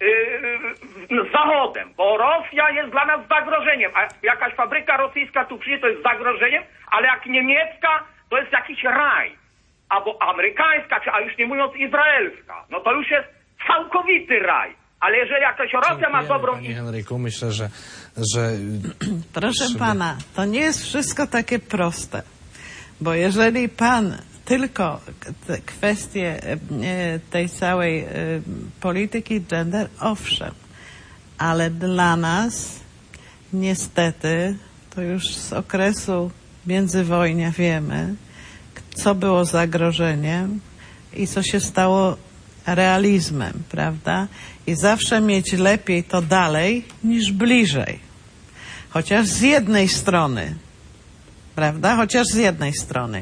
Zachodem, bo Rosja jest dla nas zagrożeniem, a jakaś fabryka rosyjska tu przyjdzie, to jest zagrożeniem, ale jak niemiecka, to jest jakiś raj, albo amerykańska, a już nie mówiąc izraelska, no to już jest całkowity raj. Ale jeżeli jakaś Rosja ma dobrą... Panie Henryku, myślę, że Proszę pana, to nie jest wszystko takie proste, bo jeżeli pan tylko te kwestie tej całej polityki gender, owszem, ale dla nas niestety to już z okresu międzywojnia wiemy, co było zagrożeniem i co się stało realizmem, prawda? I zawsze mieć lepiej to dalej niż bliżej. Chociaż z jednej strony, prawda? Chociaż z jednej strony.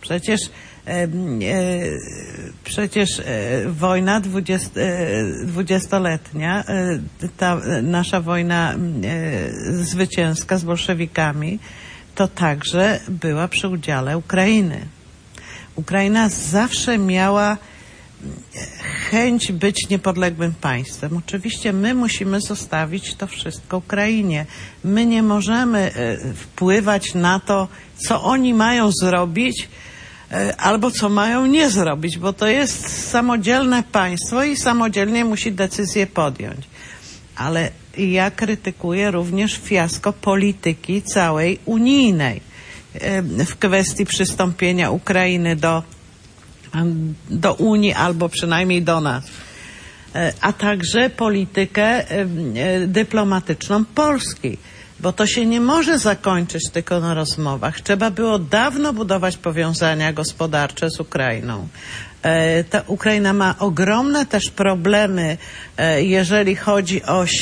Przecież wojna 20-letnia, ta nasza wojna zwycięska z bolszewikami, to także była przy udziale Ukrainy. Ukraina zawsze miała chęć być niepodległym państwem. Oczywiście my musimy zostawić to wszystko Ukrainie. My nie możemy wpływać na to, co oni mają zrobić, albo co mają nie zrobić, bo to jest samodzielne państwo i samodzielnie musi decyzję podjąć. Ale ja krytykuję również fiasko polityki całej unijnej w kwestii przystąpienia Ukrainy do Unii albo przynajmniej do nas, a także politykę dyplomatyczną Polski, bo to się nie może zakończyć tylko na rozmowach. Trzeba było dawno budować powiązania gospodarcze z Ukrainą. Ta Ukraina ma ogromne też problemy, jeżeli chodzi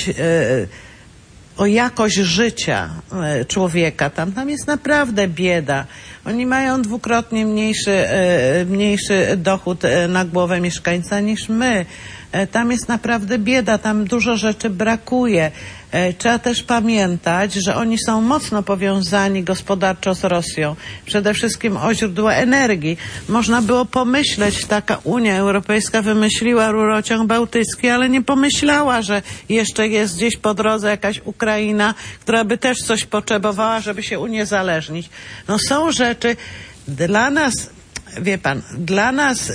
o jakość życia człowieka. Tam jest naprawdę bieda. Oni mają dwukrotnie mniejszy dochód na głowę mieszkańca niż my. Tam jest naprawdę bieda, tam dużo rzeczy brakuje. Trzeba też pamiętać, że oni są mocno powiązani gospodarczo z Rosją. Przede wszystkim o źródła energii. Można było pomyśleć, taka Unia Europejska wymyśliła rurociąg bałtycki, ale nie pomyślała, że jeszcze jest gdzieś po drodze jakaś Ukraina, która by też coś potrzebowała, żeby się uniezależnić. No są rzeczy dla nas, wie pan, dla nas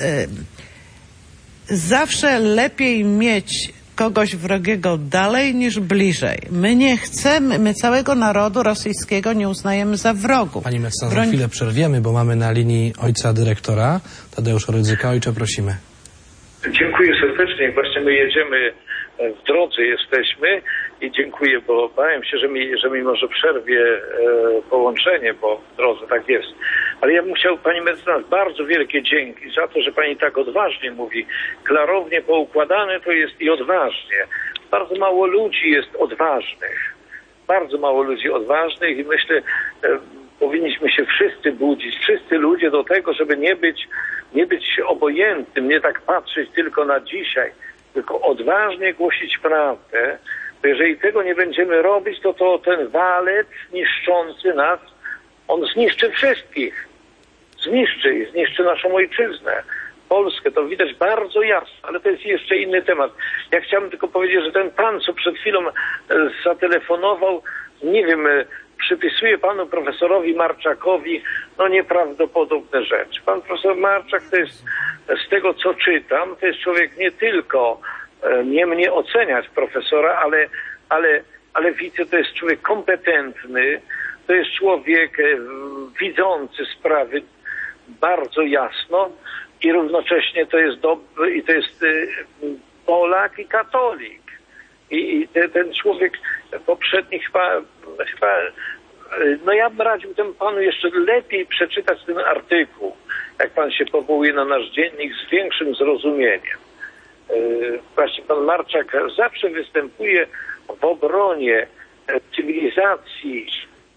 zawsze lepiej mieć kogoś wrogiego dalej niż bliżej. My nie chcemy, my całego narodu rosyjskiego nie uznajemy za wrogów. Pani mecenas, za chwilę przerwiemy, bo mamy na linii ojca dyrektora Tadeusza Rydzyka. Ojcze, prosimy. Dziękuję serdecznie. Właśnie my jedziemy, w drodze jesteśmy i dziękuję, bo bałem się, że mi może przerwie połączenie, bo w drodze tak jest. Ale ja bym chciał, pani mecenas, bardzo wielkie dzięki za to, że pani tak odważnie mówi. Klarownie poukładane to jest i odważnie. Bardzo mało ludzi jest odważnych. Bardzo mało ludzi odważnych i myślę, Powinniśmy się wszyscy budzić, wszyscy ludzie do tego, żeby nie być obojętnym, nie tak patrzeć tylko na dzisiaj, tylko odważnie głosić prawdę. Bo jeżeli tego nie będziemy robić, to ten walec niszczący nas, on zniszczy wszystkich. Zniszczy naszą ojczyznę, Polskę. To widać bardzo jasno, ale to jest jeszcze inny temat. Ja chciałbym tylko powiedzieć, że ten pan, co przed chwilą zatelefonował, nie wiem, przypisuje panu profesorowi Marczakowi nieprawdopodobne rzeczy. Pan profesor Marczak to jest, z tego co czytam, to jest człowiek nie tylko, nie mnie oceniać profesora, ale widzę, to jest człowiek kompetentny, to jest człowiek widzący sprawy bardzo jasno i równocześnie to jest dobry, i to jest Polak i katolik. I ten człowiek poprzedni chyba ja bym radził temu panu jeszcze lepiej przeczytać ten artykuł, jak pan się powołuje na nasz dziennik, z większym zrozumieniem. Właśnie pan Marczak zawsze występuje w obronie cywilizacji,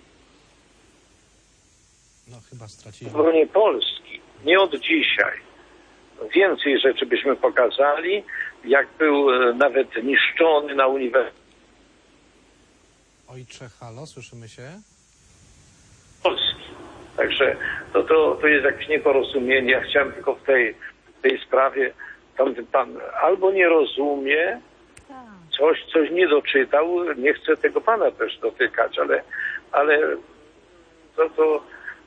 w obronie Polski, nie od dzisiaj. Więcej rzeczy byśmy pokazali, jak był nawet niszczony na uniwersytecie. Ojcze, halo, słyszymy się? Polski. Także to jest jakieś nieporozumienie. Ja chciałem tylko w tej sprawie, tamten pan albo nie rozumie, coś nie doczytał, nie chcę tego pana też dotykać, ale to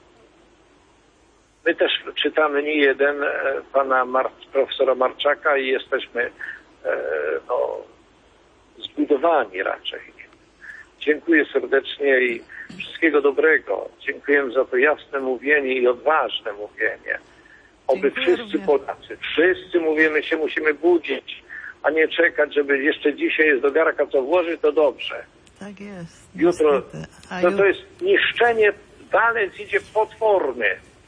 my też czytamy nie jeden pana profesora Marczaka i jesteśmy zbudowani raczej. Dziękuję serdecznie i wszystkiego dobrego. Dziękuję za to jasne mówienie i odważne mówienie. Oby wszyscy Polacy, wszyscy mówimy się, musimy budzić, a nie czekać, żeby jeszcze dzisiaj jest do garka co włożyć, to dobrze. Tak jest. Jutro, to jest niszczenie, walec idzie potworny.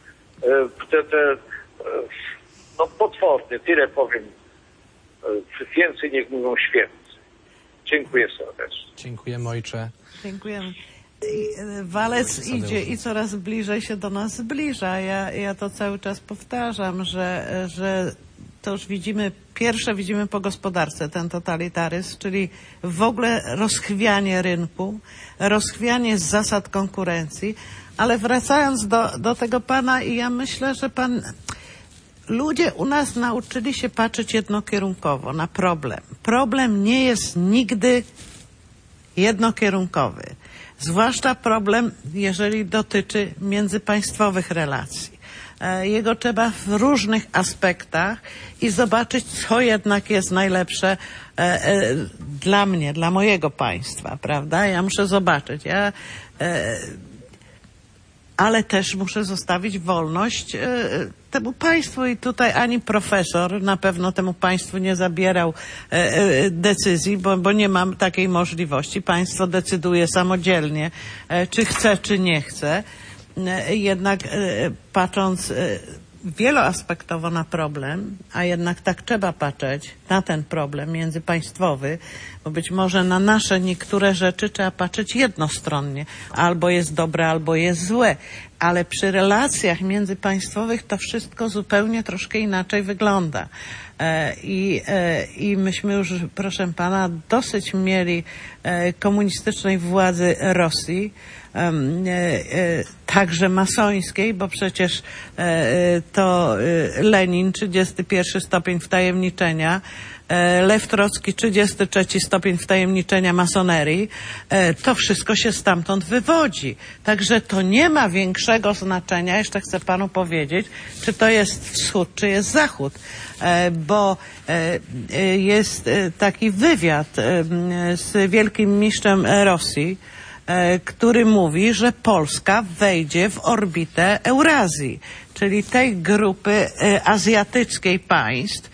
Potworny, tyle powiem. Więcej niech mówią święty. Dziękuję serdecznie. Dziękujemy, ojcze. Dziękujemy. Walec idzie i coraz bliżej się do nas zbliża. Ja to cały czas powtarzam, że to już widzimy po gospodarce ten totalitaryzm, czyli w ogóle rozchwianie rynku, rozchwianie zasad konkurencji. Ale wracając do tego pana, i ja myślę, że ludzie u nas nauczyli się patrzeć jednokierunkowo na problem. Problem nie jest nigdy jednokierunkowy. Zwłaszcza problem, jeżeli dotyczy międzypaństwowych relacji. Jego trzeba w różnych aspektach i zobaczyć, co jednak jest najlepsze dla mnie, dla mojego państwa, prawda? Ja muszę zobaczyć. Ale też muszę zostawić wolność temu państwu i tutaj ani profesor na pewno temu państwu nie zabierał decyzji, bo nie mam takiej możliwości. Państwo decyduje samodzielnie, czy chce, czy nie chce. Jednak patrząc wieloaspektowo na problem, a jednak tak trzeba patrzeć na ten problem międzypaństwowy, bo być może na nasze niektóre rzeczy trzeba patrzeć jednostronnie. Albo jest dobre, albo jest złe. Ale przy relacjach międzypaństwowych to wszystko zupełnie troszkę inaczej wygląda. I myśmy już, proszę pana, dosyć mieli komunistycznej władzy Rosji, także masońskiej, bo przecież to Lenin, 31 stopień wtajemniczenia, Lew Trocki, 33 stopień wtajemniczenia masonerii, to wszystko się stamtąd wywodzi. Także to nie ma większego znaczenia, jeszcze chcę panu powiedzieć, czy to jest wschód, czy jest zachód, bo jest taki wywiad z wielkim mistrzem Rosji, który mówi, że Polska wejdzie w orbitę Eurazji, czyli tej grupy azjatyckiej państw.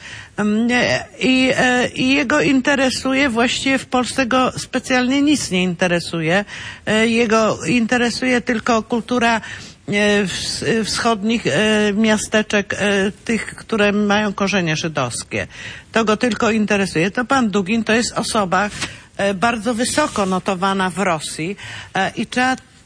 I jego interesuje, właściwie w Polsce go specjalnie nic nie interesuje. Jego interesuje tylko kultura wschodnich miasteczek, tych, które mają korzenie żydowskie. To go tylko interesuje. To pan Dugin to jest osoba bardzo wysoko notowana w Rosji i trzeba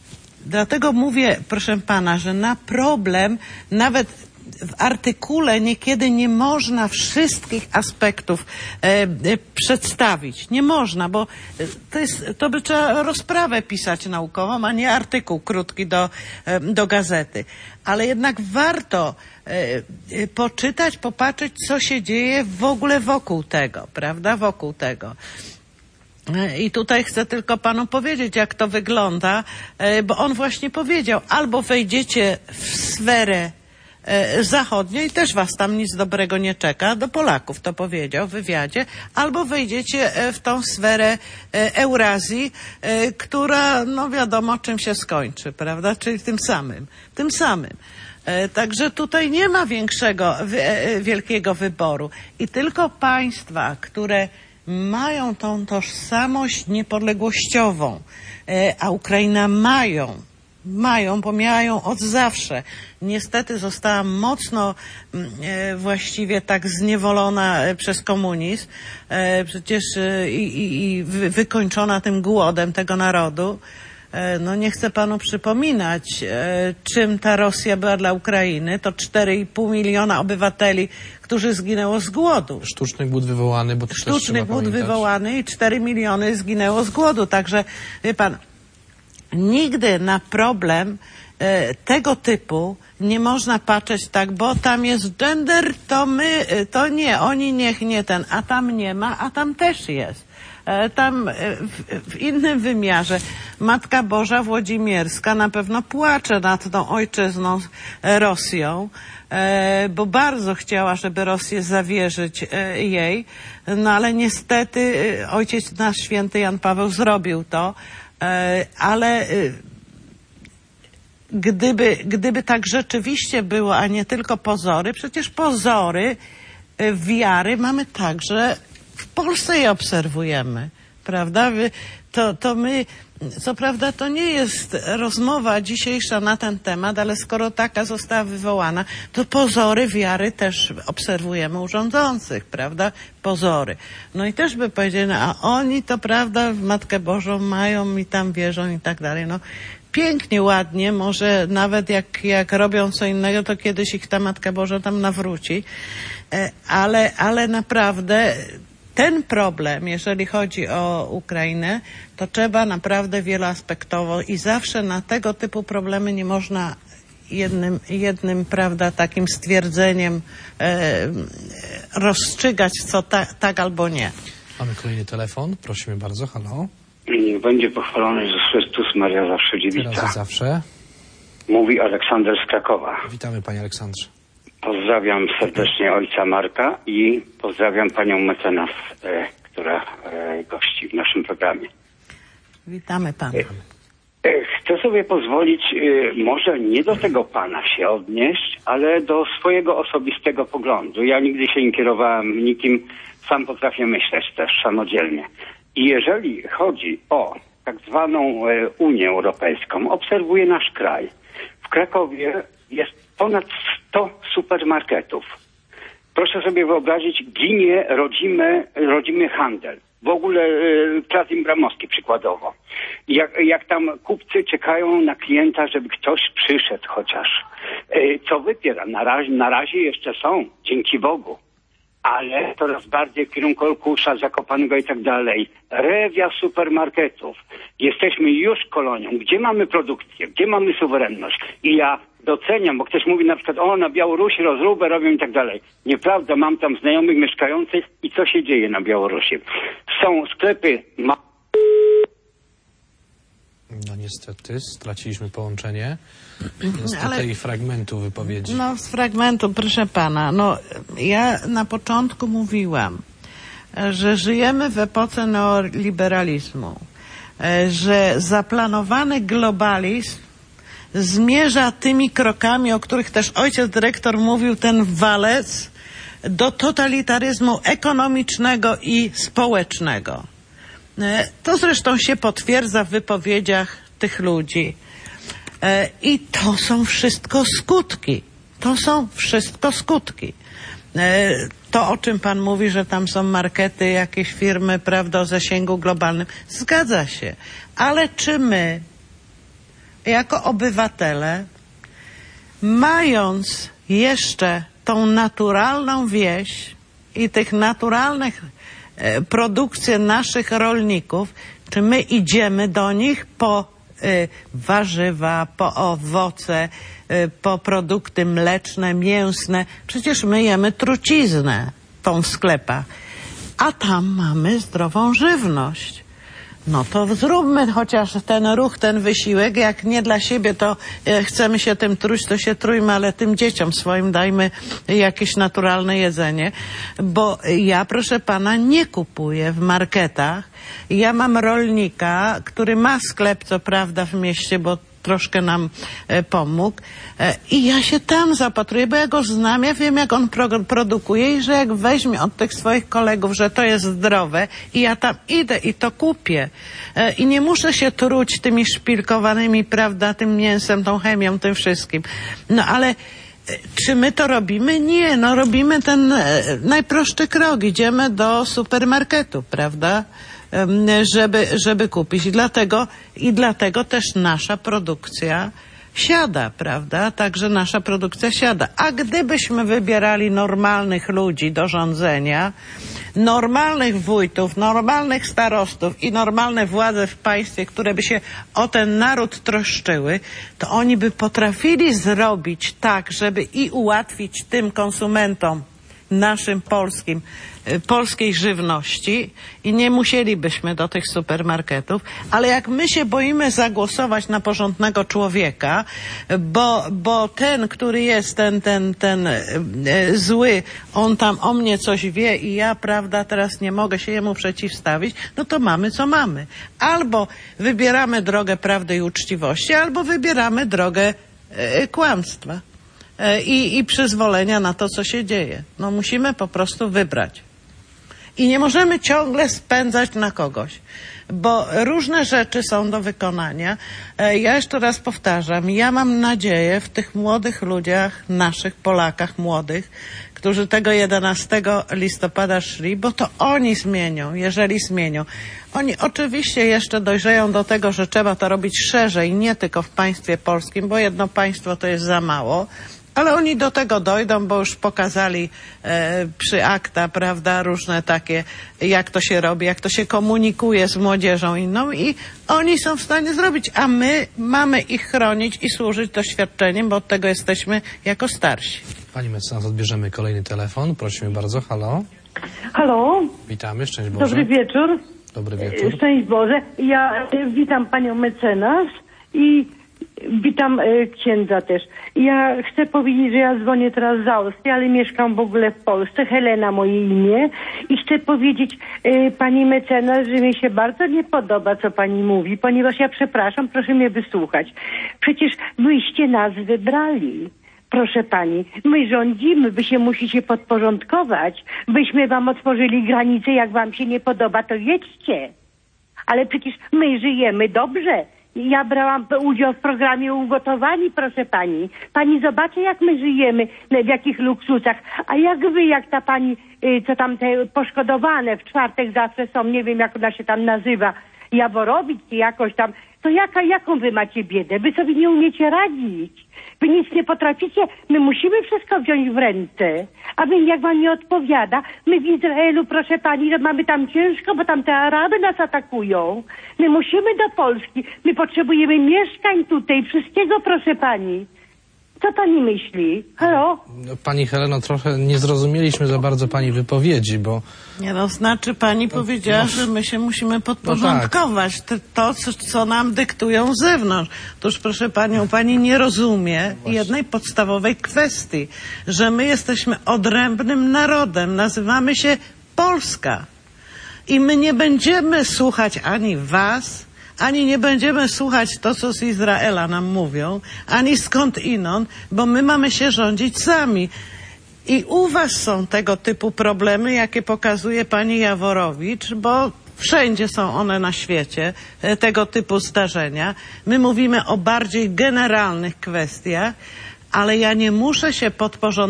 Dlatego mówię, proszę pana, że na problem nawet w artykule niekiedy nie można wszystkich aspektów przedstawić. Nie można, bo to by trzeba rozprawę pisać naukową, a nie artykuł krótki do gazety. Ale jednak warto poczytać, popatrzeć, co się dzieje w ogóle wokół tego, prawda? Wokół tego. I tutaj chcę tylko panu powiedzieć, jak to wygląda, bo on właśnie powiedział, albo wejdziecie w sferę zachodnią i też was tam nic dobrego nie czeka, do Polaków to powiedział w wywiadzie, albo wejdziecie w tą sferę Eurazji, która, no wiadomo, czym się skończy, prawda, czyli tym samym. Także tutaj nie ma wielkiego wyboru i tylko państwa, które mają tą tożsamość niepodległościową, a Ukraina bo miała ją od zawsze. Niestety została mocno właściwie tak zniewolona przez komunizm, przecież i wykończona tym głodem tego narodu. No nie chcę panu przypominać, czym ta Rosja była dla Ukrainy. To 4,5 miliona obywateli, którzy zginęło z głodu. Sztuczny głód wywołany, bo to Sztuczny głód wywołany i 4 miliony zginęło z głodu. Także, wie pan, nigdy na problem tego typu nie można patrzeć tak, bo tam jest gender, to nie, oni niech nie ten, a tam nie ma, a tam też jest. Tam w innym wymiarze Matka Boża Włodzimierska na pewno płacze nad tą ojczyzną Rosją, bo bardzo chciała, żeby Rosję zawierzyć jej, no ale niestety ojciec nasz święty Jan Paweł zrobił to, ale gdyby tak rzeczywiście było, a nie tylko pozory, przecież pozory wiary mamy także w Polsce je obserwujemy, prawda? To my, co prawda to nie jest rozmowa dzisiejsza na ten temat, ale skoro taka została wywołana, to pozory wiary też obserwujemy u rządzących, prawda? Pozory. No i też by powiedzieli, no, a oni to, prawda, w Matkę Bożą mają i tam wierzą i tak dalej. No pięknie, ładnie, może nawet jak robią co innego, to kiedyś ich ta Matka Boża tam nawróci, ale naprawdę ten problem, jeżeli chodzi o Ukrainę, to trzeba naprawdę wieloaspektowo i zawsze na tego typu problemy nie można jednym prawda, takim stwierdzeniem rozstrzygać, co tak albo nie. Mamy kolejny telefon, prosimy bardzo, halo. Niech będzie pochwalony Jezus Chrystus, Maria zawsze dziewica. Teraz i zawsze. Mówi Aleksander z Krakowa. Witamy panie Aleksandrze. Pozdrawiam serdecznie ojca Marka i pozdrawiam panią mecenas, która gości w naszym programie. Witamy pana. Chcę sobie pozwolić może nie do tego pana się odnieść, ale do swojego osobistego poglądu. Ja nigdy się nie kierowałem nikim, sam potrafię myśleć też samodzielnie. I jeżeli chodzi o tak zwaną Unię Europejską, obserwuję nasz kraj. W Krakowie jest ponad 100 supermarketów. Proszę sobie wyobrazić, ginie rodzimy handel. W ogóle Plac Bramowski przykładowo. Jak tam kupcy czekają na klienta, żeby ktoś przyszedł chociaż. Co wypiera? Na razie jeszcze są, dzięki Bogu. Ale coraz bardziej w kierunku Olkusza, Zakopanego i tak dalej. Rewia supermarketów. Jesteśmy już kolonią. Gdzie mamy produkcję? Gdzie mamy suwerenność? I ja doceniam, bo ktoś mówi na przykład, na Białorusi rozróbę robią i tak dalej. Nieprawda, mam tam znajomych mieszkających i co się dzieje na Białorusi? Są sklepy... No niestety, straciliśmy połączenie. Jest tutaj fragmentu wypowiedzi. No z fragmentu, proszę pana. No ja na początku mówiłam, że żyjemy w epoce neoliberalizmu, że zaplanowany globalizm zmierza tymi krokami, o których też ojciec dyrektor mówił, ten walec, do totalitaryzmu ekonomicznego i społecznego. To zresztą się potwierdza w wypowiedziach tych ludzi. I to są wszystko skutki. To są wszystko skutki. To, o czym pan mówi, że tam są markety, jakieś firmy, prawda, o zasięgu globalnym, zgadza się. Ale czy my jako obywatele, mając jeszcze tą naturalną wieś i tych naturalnych produkcje naszych rolników, czy my idziemy do nich po warzywa, po owoce, po produkty mleczne, mięsne. Przecież my jemy truciznę tą w sklepach, a tam mamy zdrową żywność. No to zróbmy chociaż ten ruch, ten wysiłek. Jak nie dla siebie, to chcemy się tym truć, to się trójmy, ale tym dzieciom swoim dajmy jakieś naturalne jedzenie. Bo ja, proszę pana, nie kupuję w marketach. Ja mam rolnika, który ma sklep, co prawda, w mieście, bo troszkę nam pomógł. I ja się tam zapatruję, bo ja go znam, ja wiem, jak on produkuje i że jak weźmie od tych swoich kolegów, że to jest zdrowe i ja tam idę i to kupię. I nie muszę się truć tymi szpilkowanymi, prawda, tym mięsem, tą chemią, tym wszystkim. No ale czy my to robimy? Nie, no robimy ten najprostszy krok. Idziemy do supermarketu, prawda? Żeby kupić. I dlatego też nasza produkcja siada, prawda? Także nasza produkcja siada. A gdybyśmy wybierali normalnych ludzi do rządzenia, normalnych wójtów, normalnych starostów i normalne władze w państwie, które by się o ten naród troszczyły, to oni by potrafili zrobić tak, żeby i ułatwić tym konsumentom naszym polskim, polskiej żywności i nie musielibyśmy do tych supermarketów, ale jak my się boimy zagłosować na porządnego człowieka, bo ten, który jest ten zły, on tam o mnie coś wie i ja, prawda, teraz nie mogę się jemu przeciwstawić, no to mamy co mamy. Albo wybieramy drogę prawdy i uczciwości, albo wybieramy drogę kłamstwa. I przyzwolenia na to, co się dzieje. No musimy po prostu wybrać. I nie możemy ciągle spędzać na kogoś, bo różne rzeczy są do wykonania. Ja jeszcze raz powtarzam, ja mam nadzieję w tych młodych ludziach, naszych Polakach młodych, którzy tego 11 listopada szli, bo to oni zmienią, jeżeli zmienią. Oni oczywiście jeszcze dojrzeją do tego, że trzeba to robić szerzej, nie tylko w państwie polskim, bo jedno państwo to jest za mało, ale oni do tego dojdą, bo już pokazali przy akta, prawda, różne takie, jak to się robi, jak to się komunikuje z młodzieżą inną i oni są w stanie zrobić, a my mamy ich chronić i służyć doświadczeniem, bo od tego jesteśmy jako starsi. Pani mecenas, odbierzemy kolejny telefon. Prosimy bardzo. Halo. Halo. Witamy. Szczęść Boże. Dobry wieczór. Dobry wieczór. Szczęść Boże. Ja witam panią mecenas i witam księdza też. Ja chcę powiedzieć, że ja dzwonię teraz z Austrii, ale mieszkam w ogóle w Polsce. Helena moje imię. I chcę powiedzieć pani mecenas, że mi się bardzo nie podoba, co pani mówi, ponieważ ja przepraszam, proszę mnie wysłuchać. Przecież wyście nas wybrali. Proszę pani, my rządzimy, wy się musicie podporządkować. Byśmy wam otworzyli granice, jak wam się nie podoba, to jedźcie. Ale przecież my żyjemy dobrze. Ja brałam udział w programie Ugotowani, proszę pani. Pani zobaczy, jak my żyjemy, w jakich luksusach. A jak wy, jak ta pani, co tam te poszkodowane w czwartek zawsze są, nie wiem jak ona się tam nazywa, Jaworowicz czy jakoś tam, to jaką wy macie biedę? Wy sobie nie umiecie radzić. Wy nic nie potraficie, my musimy wszystko wziąć w ręce. A wy jak wam nie odpowiada, my w Izraelu, proszę pani, że mamy tam ciężko, bo tam te Araby nas atakują. My musimy do Polski, my potrzebujemy mieszkań tutaj, wszystkiego, proszę pani. Co pani myśli? Halo? Pani Heleno, trochę nie zrozumieliśmy za bardzo pani wypowiedzi, bo... Nie no, znaczy pani powiedziała, że my się musimy podporządkować. To, co nam dyktują z zewnątrz. Otóż proszę panią, pani nie rozumie jednej podstawowej kwestii, że my jesteśmy odrębnym narodem. Nazywamy się Polska. I my nie będziemy słuchać ani was, ani nie będziemy słuchać to, co z Izraela nam mówią, ani skąd inąd, bo my mamy się rządzić sami. I u was są tego typu problemy, jakie pokazuje pani Jaworowicz, bo wszędzie są one na świecie, tego typu zdarzenia. My mówimy o bardziej generalnych kwestiach, ale ja nie muszę się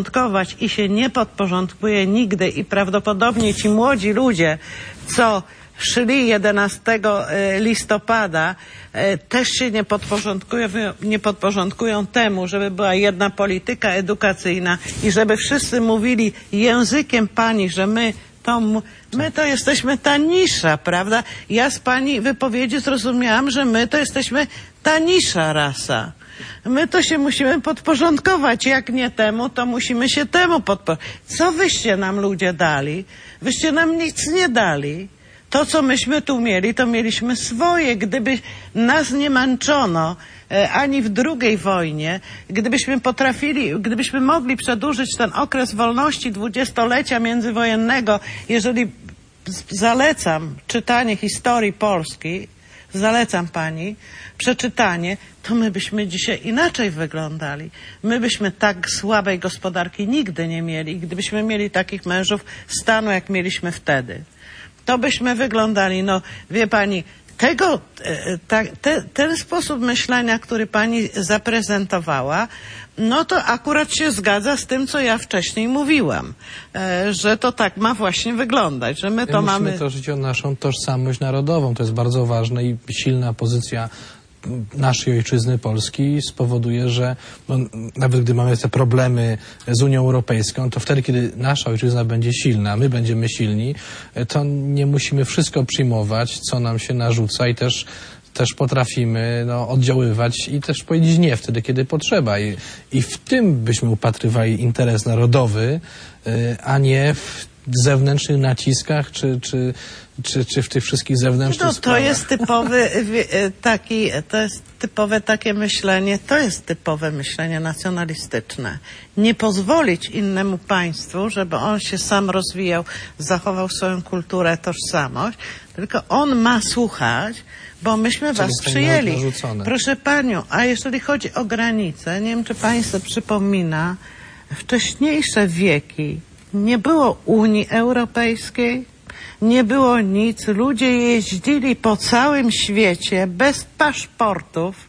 podporządkować i się nie podporządkuję nigdy i prawdopodobnie ci młodzi ludzie, co szli 11 listopada, też się nie podporządkują temu, żeby była jedna polityka edukacyjna i żeby wszyscy mówili językiem pani, że my to jesteśmy ta nisza, prawda? Ja z pani wypowiedzi zrozumiałam, że my to jesteśmy ta nisza rasa. My to się musimy podporządkować. Jak nie temu, to musimy się temu podporządkować. Co wyście nam ludzie dali? Wyście nam nic nie dali. To, co myśmy tu mieli, to mieliśmy swoje. Gdyby nas nie męczono ani w II wojnie, gdybyśmy mogli przedłużyć ten okres wolności 20-lecia międzywojennego, jeżeli zalecam czytanie historii Polski, zalecam pani przeczytanie, to my byśmy dzisiaj inaczej wyglądali. My byśmy tak słabej gospodarki nigdy nie mieli. Gdybyśmy mieli takich mężów stanu, jak mieliśmy wtedy, to byśmy wyglądali, no wie pani, ten sposób myślenia, który pani zaprezentowała, no to akurat się zgadza z tym, co ja wcześniej mówiłam, że to tak ma właśnie wyglądać, że my to mamy... Musimy troszczyć o naszą tożsamość narodową, to jest bardzo ważne i silna pozycja naszej ojczyzny Polski spowoduje, że nawet gdy mamy te problemy z Unią Europejską, to wtedy, kiedy nasza ojczyzna będzie silna, my będziemy silni, to nie musimy wszystko przyjmować, co nam się narzuca i też potrafimy oddziaływać i też powiedzieć nie wtedy, kiedy potrzeba. I w tym byśmy upatrywali interes narodowy, a nie w zewnętrznych naciskach, czy w tych wszystkich zewnętrznych sprawach. To jest typowe takie myślenie, to jest typowe myślenie nacjonalistyczne. Nie pozwolić innemu państwu, żeby on się sam rozwijał, zachował swoją kulturę, tożsamość, tylko on ma słuchać, bo myśmy was przyjęli. Proszę panią, a jeżeli chodzi o granice, nie wiem, czy pani sobie przypomina, wcześniejsze wieki nie było Unii Europejskiej, nie było nic. Ludzie jeździli po całym świecie bez paszportów.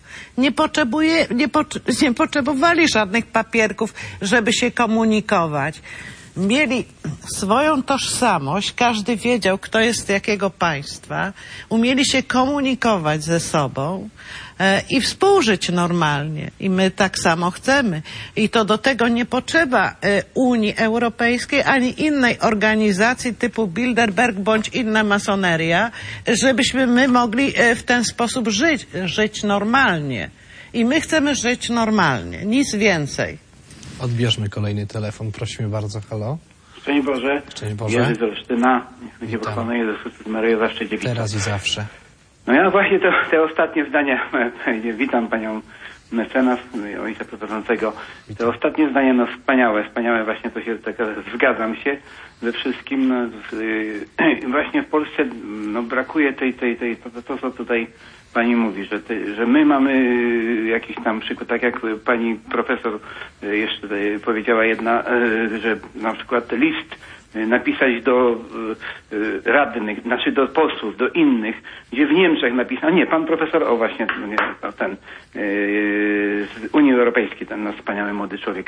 Nie potrzebowali żadnych papierków, żeby się komunikować. Mieli swoją tożsamość, każdy wiedział, kto jest z jakiego państwa, umieli się komunikować ze sobą i współżyć normalnie. I my tak samo chcemy. I to do tego nie potrzeba Unii Europejskiej ani innej organizacji typu Bilderberg bądź inna masoneria, żebyśmy my mogli w ten sposób żyć normalnie. I my chcemy żyć normalnie, nic więcej. Odbierzmy kolejny telefon, prosimy bardzo. Halo? Szczęść Boże. Szczęść Boże. Jerzy z Olsztyna. Niech będzie pochwalony Jezus Maryjo, zawsze Cię witam. Teraz i zawsze. No ja właśnie te ostatnie zdania, witam Panią mecenas, ojca prowadzącego. Te ostatnie zdania, no wspaniałe właśnie, to się tak, zgadzam się ze wszystkim. No, właśnie w Polsce brakuje to co tutaj Pani mówi, że my mamy jakiś tam przykład, tak jak Pani profesor jeszcze powiedziała że na przykład list napisać do radnych, znaczy do posłów, do innych, gdzie w Niemczech napisano, nie, pan profesor, właśnie ten z Unii Europejskiej, ten wspaniały młody człowiek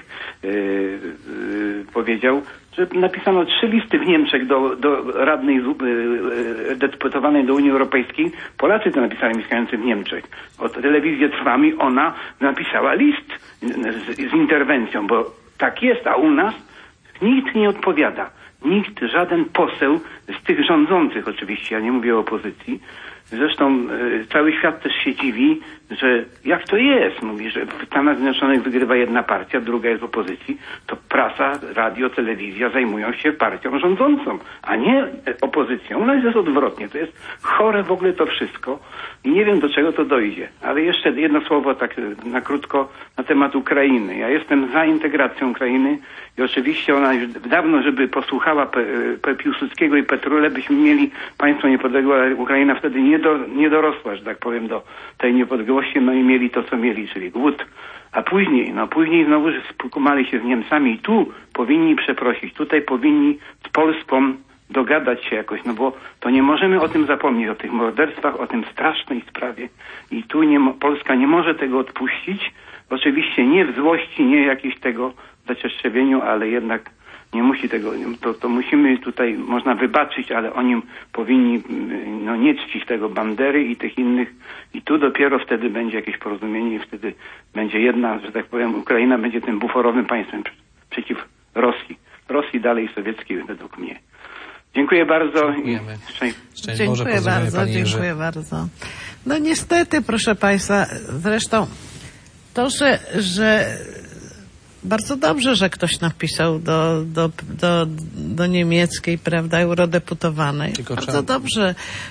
powiedział, że napisano 3 listy w Niemczech do radnej deputowanej do Unii Europejskiej. Polacy to napisali, mieszkający w Niemczech. Od telewizji Trwami ona napisała list z interwencją, bo tak jest, a u nas nikt nie odpowiada. Nikt, żaden poseł z tych rządzących oczywiście, ja nie mówię o opozycji, zresztą cały świat też się dziwi, że jak to jest, mówi, że w Stanach Zjednoczonych wygrywa jedna partia, druga jest w opozycji, to prasa, radio, telewizja zajmują się partią rządzącą, a nie opozycją. U nas jest odwrotnie, to jest chore w ogóle to wszystko i nie wiem do czego to dojdzie. Ale jeszcze jedno słowo tak na krótko na temat Ukrainy. Ja jestem za integracją Ukrainy i oczywiście ona już dawno, żeby posłuchała Piłsudskiego i Petrule, byśmy mieli państwo niepodległe, ale Ukraina wtedy nie dorosła, że tak powiem, do tej niepodległości, no i mieli to, co mieli, czyli głód. A później znowu skumali się z Niemcami i tu powinni przeprosić, tutaj powinni z Polską dogadać się jakoś, no bo to nie możemy o tym zapomnieć, o tych morderstwach, o tym strasznej sprawie. I tu Polska nie może tego odpuścić. Oczywiście nie w złości, nie jakieś tego zaczeszczewieniu, ale jednak nie musi tego, to musimy tutaj, można wybaczyć, ale oni powinni nie czcić tego Bandery i tych innych i tu dopiero wtedy będzie jakieś porozumienie i wtedy będzie jedna, że tak powiem, Ukraina będzie tym buforowym państwem przeciw Rosji dalej sowieckiej według mnie. Dziękuję bardzo. Dziękujemy. Dziękuję bardzo, dziękuję bardzo. No niestety, proszę Państwa, zresztą to, że bardzo dobrze, że ktoś napisał do niemieckiej, prawda, eurodeputowanej. Bardzo dobrze.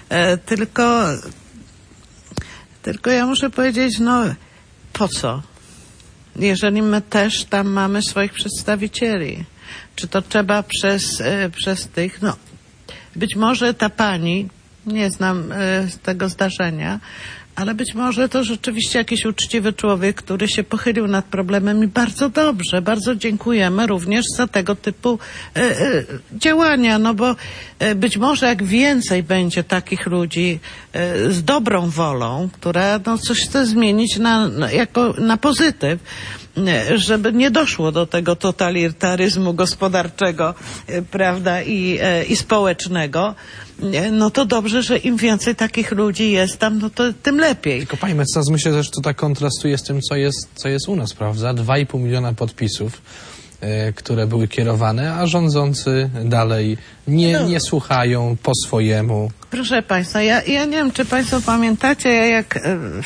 Tylko ja muszę powiedzieć, po co? Jeżeli my też tam mamy swoich przedstawicieli. Czy to trzeba przez tych, być może ta pani, nie znam tego zdarzenia, ale być może to rzeczywiście jakiś uczciwy człowiek, który się pochylił nad problemem i bardzo dobrze, bardzo dziękujemy również za tego typu działania, bo być może jak więcej będzie takich ludzi z dobrą wolą, która coś chce zmienić na pozytyw, żeby nie doszło do tego totalitaryzmu gospodarczego, prawda, i społecznego, to dobrze, że im więcej takich ludzi jest tam, to tym lepiej. Tylko pani mecenas, myślę, że to tak kontrastuje z tym, co jest u nas, prawda? 2,5 miliona podpisów, które były kierowane, a rządzący dalej nie słuchają po swojemu. Proszę Państwa, ja nie wiem, czy Państwo pamiętacie, jak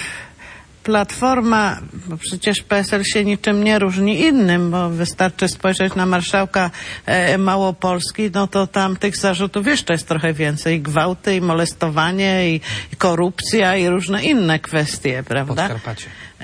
Platforma, bo przecież PSL się niczym nie różni innym, bo wystarczy spojrzeć na marszałka Małopolski, to tam tych zarzutów jeszcze jest trochę więcej. Gwałty, i molestowanie, i korupcja, i różne inne kwestie, prawda? Podkarpacie.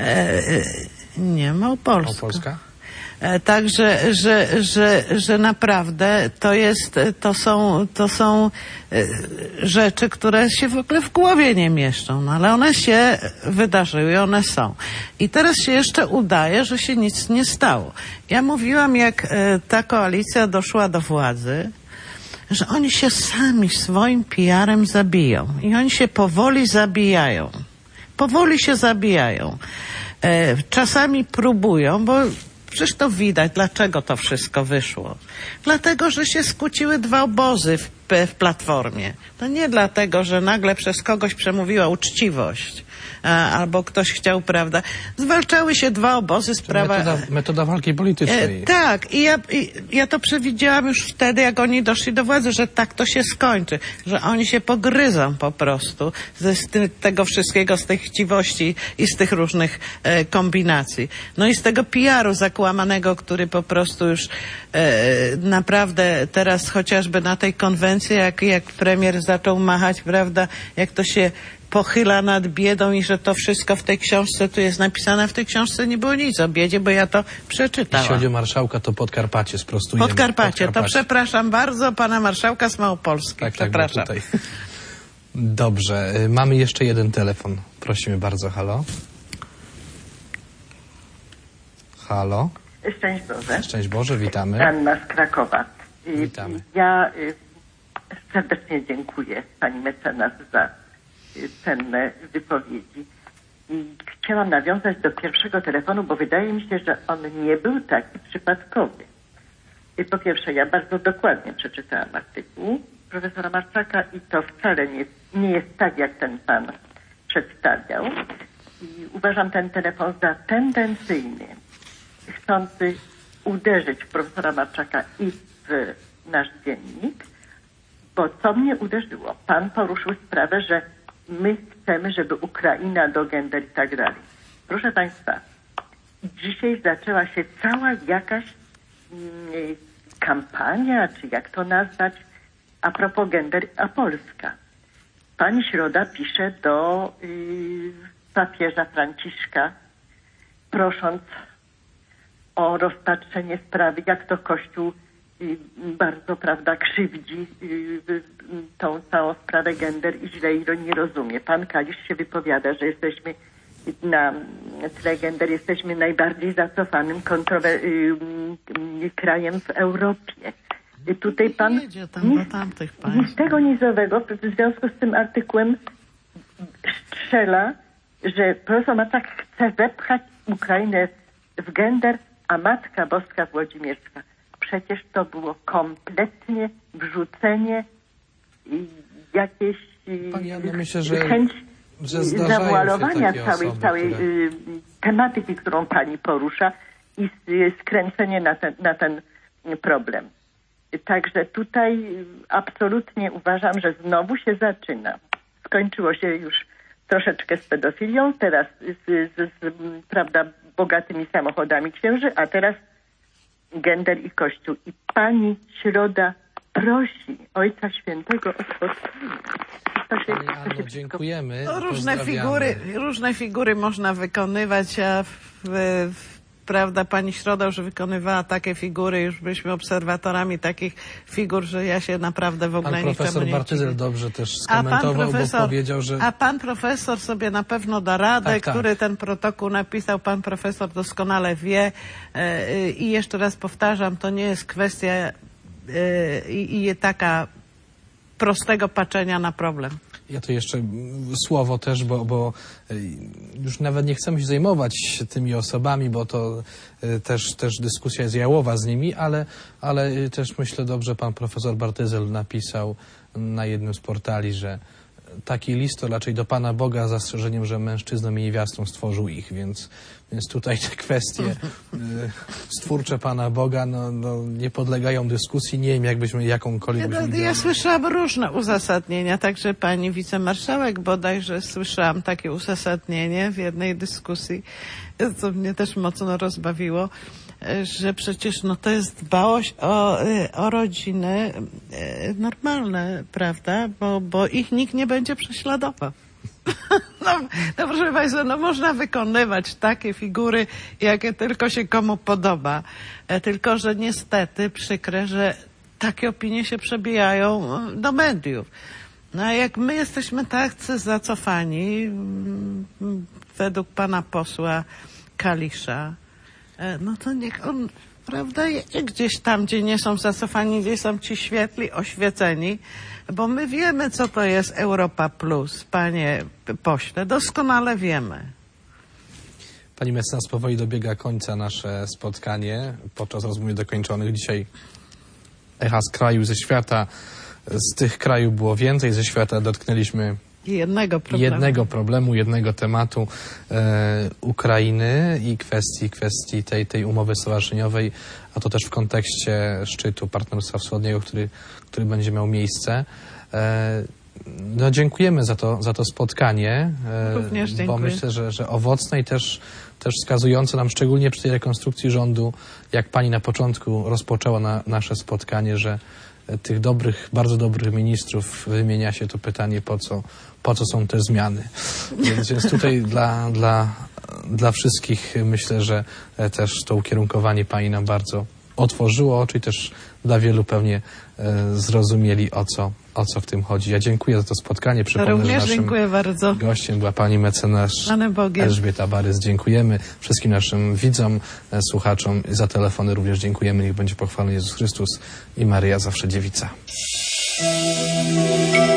Nie, Małopolska. Małopolska? Także, że naprawdę to są rzeczy, które się w ogóle w głowie nie mieszczą, ale one się wydarzyły, one są. I teraz się jeszcze udaje, że się nic nie stało. Ja mówiłam, jak ta koalicja doszła do władzy, że oni się sami swoim PR-em zabiją. I oni się powoli zabijają. Powoli się zabijają. Czasami próbują, bo przecież to widać, dlaczego to wszystko wyszło. Dlatego, że się skłóciły dwa obozy w Platformie. To nie dlatego, że nagle przez kogoś przemówiła uczciwość, albo ktoś chciał, prawda. Zwalczały się dwa obozy, sprawa... Metoda walki politycznej. Tak, i ja to przewidziałam już wtedy, jak oni doszli do władzy, że tak to się skończy, że oni się pogryzą po prostu tego wszystkiego, z tej chciwości i z tych różnych kombinacji. I z tego PR-u zakłamanego, który po prostu już naprawdę teraz chociażby na tej konwencji, jak premier zaczął machać, prawda, jak to się pochyla nad biedą i że to wszystko w tej książce tu jest napisane. W tej książce nie było nic o biedzie, bo ja to przeczytałam. Jeśli chodzi o marszałka, to Podkarpacie sprostujemy. Podkarpacie. To przepraszam bardzo pana marszałka z Małopolski. Tak, przepraszam. Tak, tutaj. Dobrze, mamy jeszcze jeden telefon. Prosimy bardzo, halo. Halo. Szczęść Boże. Szczęść Boże, witamy. Anna z Krakowa. Witamy. Ja serdecznie dziękuję pani mecenas za cenne wypowiedzi. I chciałam nawiązać do pierwszego telefonu, bo wydaje mi się, że on nie był taki przypadkowy. Po pierwsze, ja bardzo dokładnie przeczytałam artykuł profesora Marczaka i to wcale nie jest tak, jak ten pan przedstawiał. I uważam ten telefon za tendencyjny, chcący uderzyć w profesora Marczaka i w nasz dziennik, bo co mnie uderzyło? Pan poruszył sprawę, że my chcemy, żeby Ukraina do gender i tak dalej. Proszę Państwa, dzisiaj zaczęła się cała jakaś kampania, czy jak to nazwać, a propos gender, a Polska. Pani Środa pisze do papieża Franciszka, prosząc o rozpatrzenie sprawy, jak to Kościół bardzo, prawda, krzywdzi tą całą sprawę gender i źle jej nie rozumie. Pan Kalisz się wypowiada, że jesteśmy na tle gender, jesteśmy najbardziej zacofanym krajem w Europie. I tutaj pan nic tego nizowego w związku z tym artykułem strzela, że profesor Maczak chce wepchać Ukrainę w gender, a Matka Boska Włodzimierska. przecież to było kompletnie wrzucenie jakiejś Pani Anno, myślę, że chęć zdarzają zamualowania się takie osoby, całej które... tematyki, którą pani porusza i skręcenie na ten problem. Także tutaj absolutnie uważam, że znowu się zaczyna. Skończyło się już troszeczkę z pedofilią, teraz prawda, bogatymi samochodami księży, a teraz gender i Kościół. I pani Środa prosi Ojca Świętego o spotkanie. Pani Anno, dziękujemy. No, Pozdrawiamy. różne figury można wykonywać, a prawda, pani Środa już wykonywała takie figury, już byliśmy obserwatorami takich figur, że ja się naprawdę w ogóle Pan niczemu profesor nie Bartyzel dziwię. dobrze też skomentował, bo powiedział, że... A pan profesor sobie na pewno da radę, Tak, tak. który ten protokół napisał, pan profesor doskonale wie. I jeszcze raz powtarzam, to nie jest kwestia i taka prostego patrzenia na problem. Ja to jeszcze słowo też, bo już nawet nie chcemy się zajmować tymi osobami, bo to też dyskusja jest jałowa z nimi, ale też myślę dobrze pan profesor Bartyzel napisał na jednym z portali, że taki list to raczej do Pana Boga z zastrzeżeniem, że mężczyzną i niewiastą stworzył ich, więc tutaj te kwestie stwórcze Pana Boga nie podlegają dyskusji. Nie wiem, jakbyśmy jakąkolwiek... Ja słyszałam różne uzasadnienia, także pani wicemarszałek bodajże słyszałam takie uzasadnienie w jednej dyskusji, co mnie też mocno rozbawiło, że przecież to jest dbałość o rodziny normalne, prawda? Bo ich nikt nie będzie prześladował. No proszę Państwa, można wykonywać takie figury, jakie tylko się komu podoba. Tylko że niestety przykre, że takie opinie się przebijają do mediów. No a jak my jesteśmy tacy zacofani, według pana posła Kalisza, no to niech on, prawda, gdzieś tam, gdzie nie są zacofani, gdzie są ci świetli, oświeceni, bo my wiemy, co to jest Europa Plus, panie pośle, doskonale wiemy. Pani mecenas, powoli dobiega końca nasze spotkanie. Podczas rozmów dokończonych dzisiaj echa z kraju, ze świata. Z tych krajów było więcej, ze świata dotknęliśmy jednego problemu, jednego tematu Ukrainy i kwestii tej umowy stowarzyszeniowej, a to też w kontekście szczytu Partnerstwa Wschodniego, który będzie miał miejsce. No, dziękujemy za to spotkanie, Również dziękuję. bo myślę, że owocne i też wskazujące nam, szczególnie przy tej rekonstrukcji rządu, jak pani na początku rozpoczęła nasze spotkanie, że tych bardzo dobrych ministrów wymienia się, to pytanie, po co są te zmiany. Więc tutaj dla wszystkich myślę, że też to ukierunkowanie pani nam bardzo otworzyło oczy i też dla wielu pewnie zrozumieli, o co w tym chodzi. Ja dziękuję za to spotkanie. Przypomnę, również że dziękuję bardzo. Gościem była pani mecenas Elżbieta Barys. Dziękujemy wszystkim naszym widzom, słuchaczom. Za telefony również dziękujemy. Niech będzie pochwalony Jezus Chrystus i Maryja zawsze Dziewica.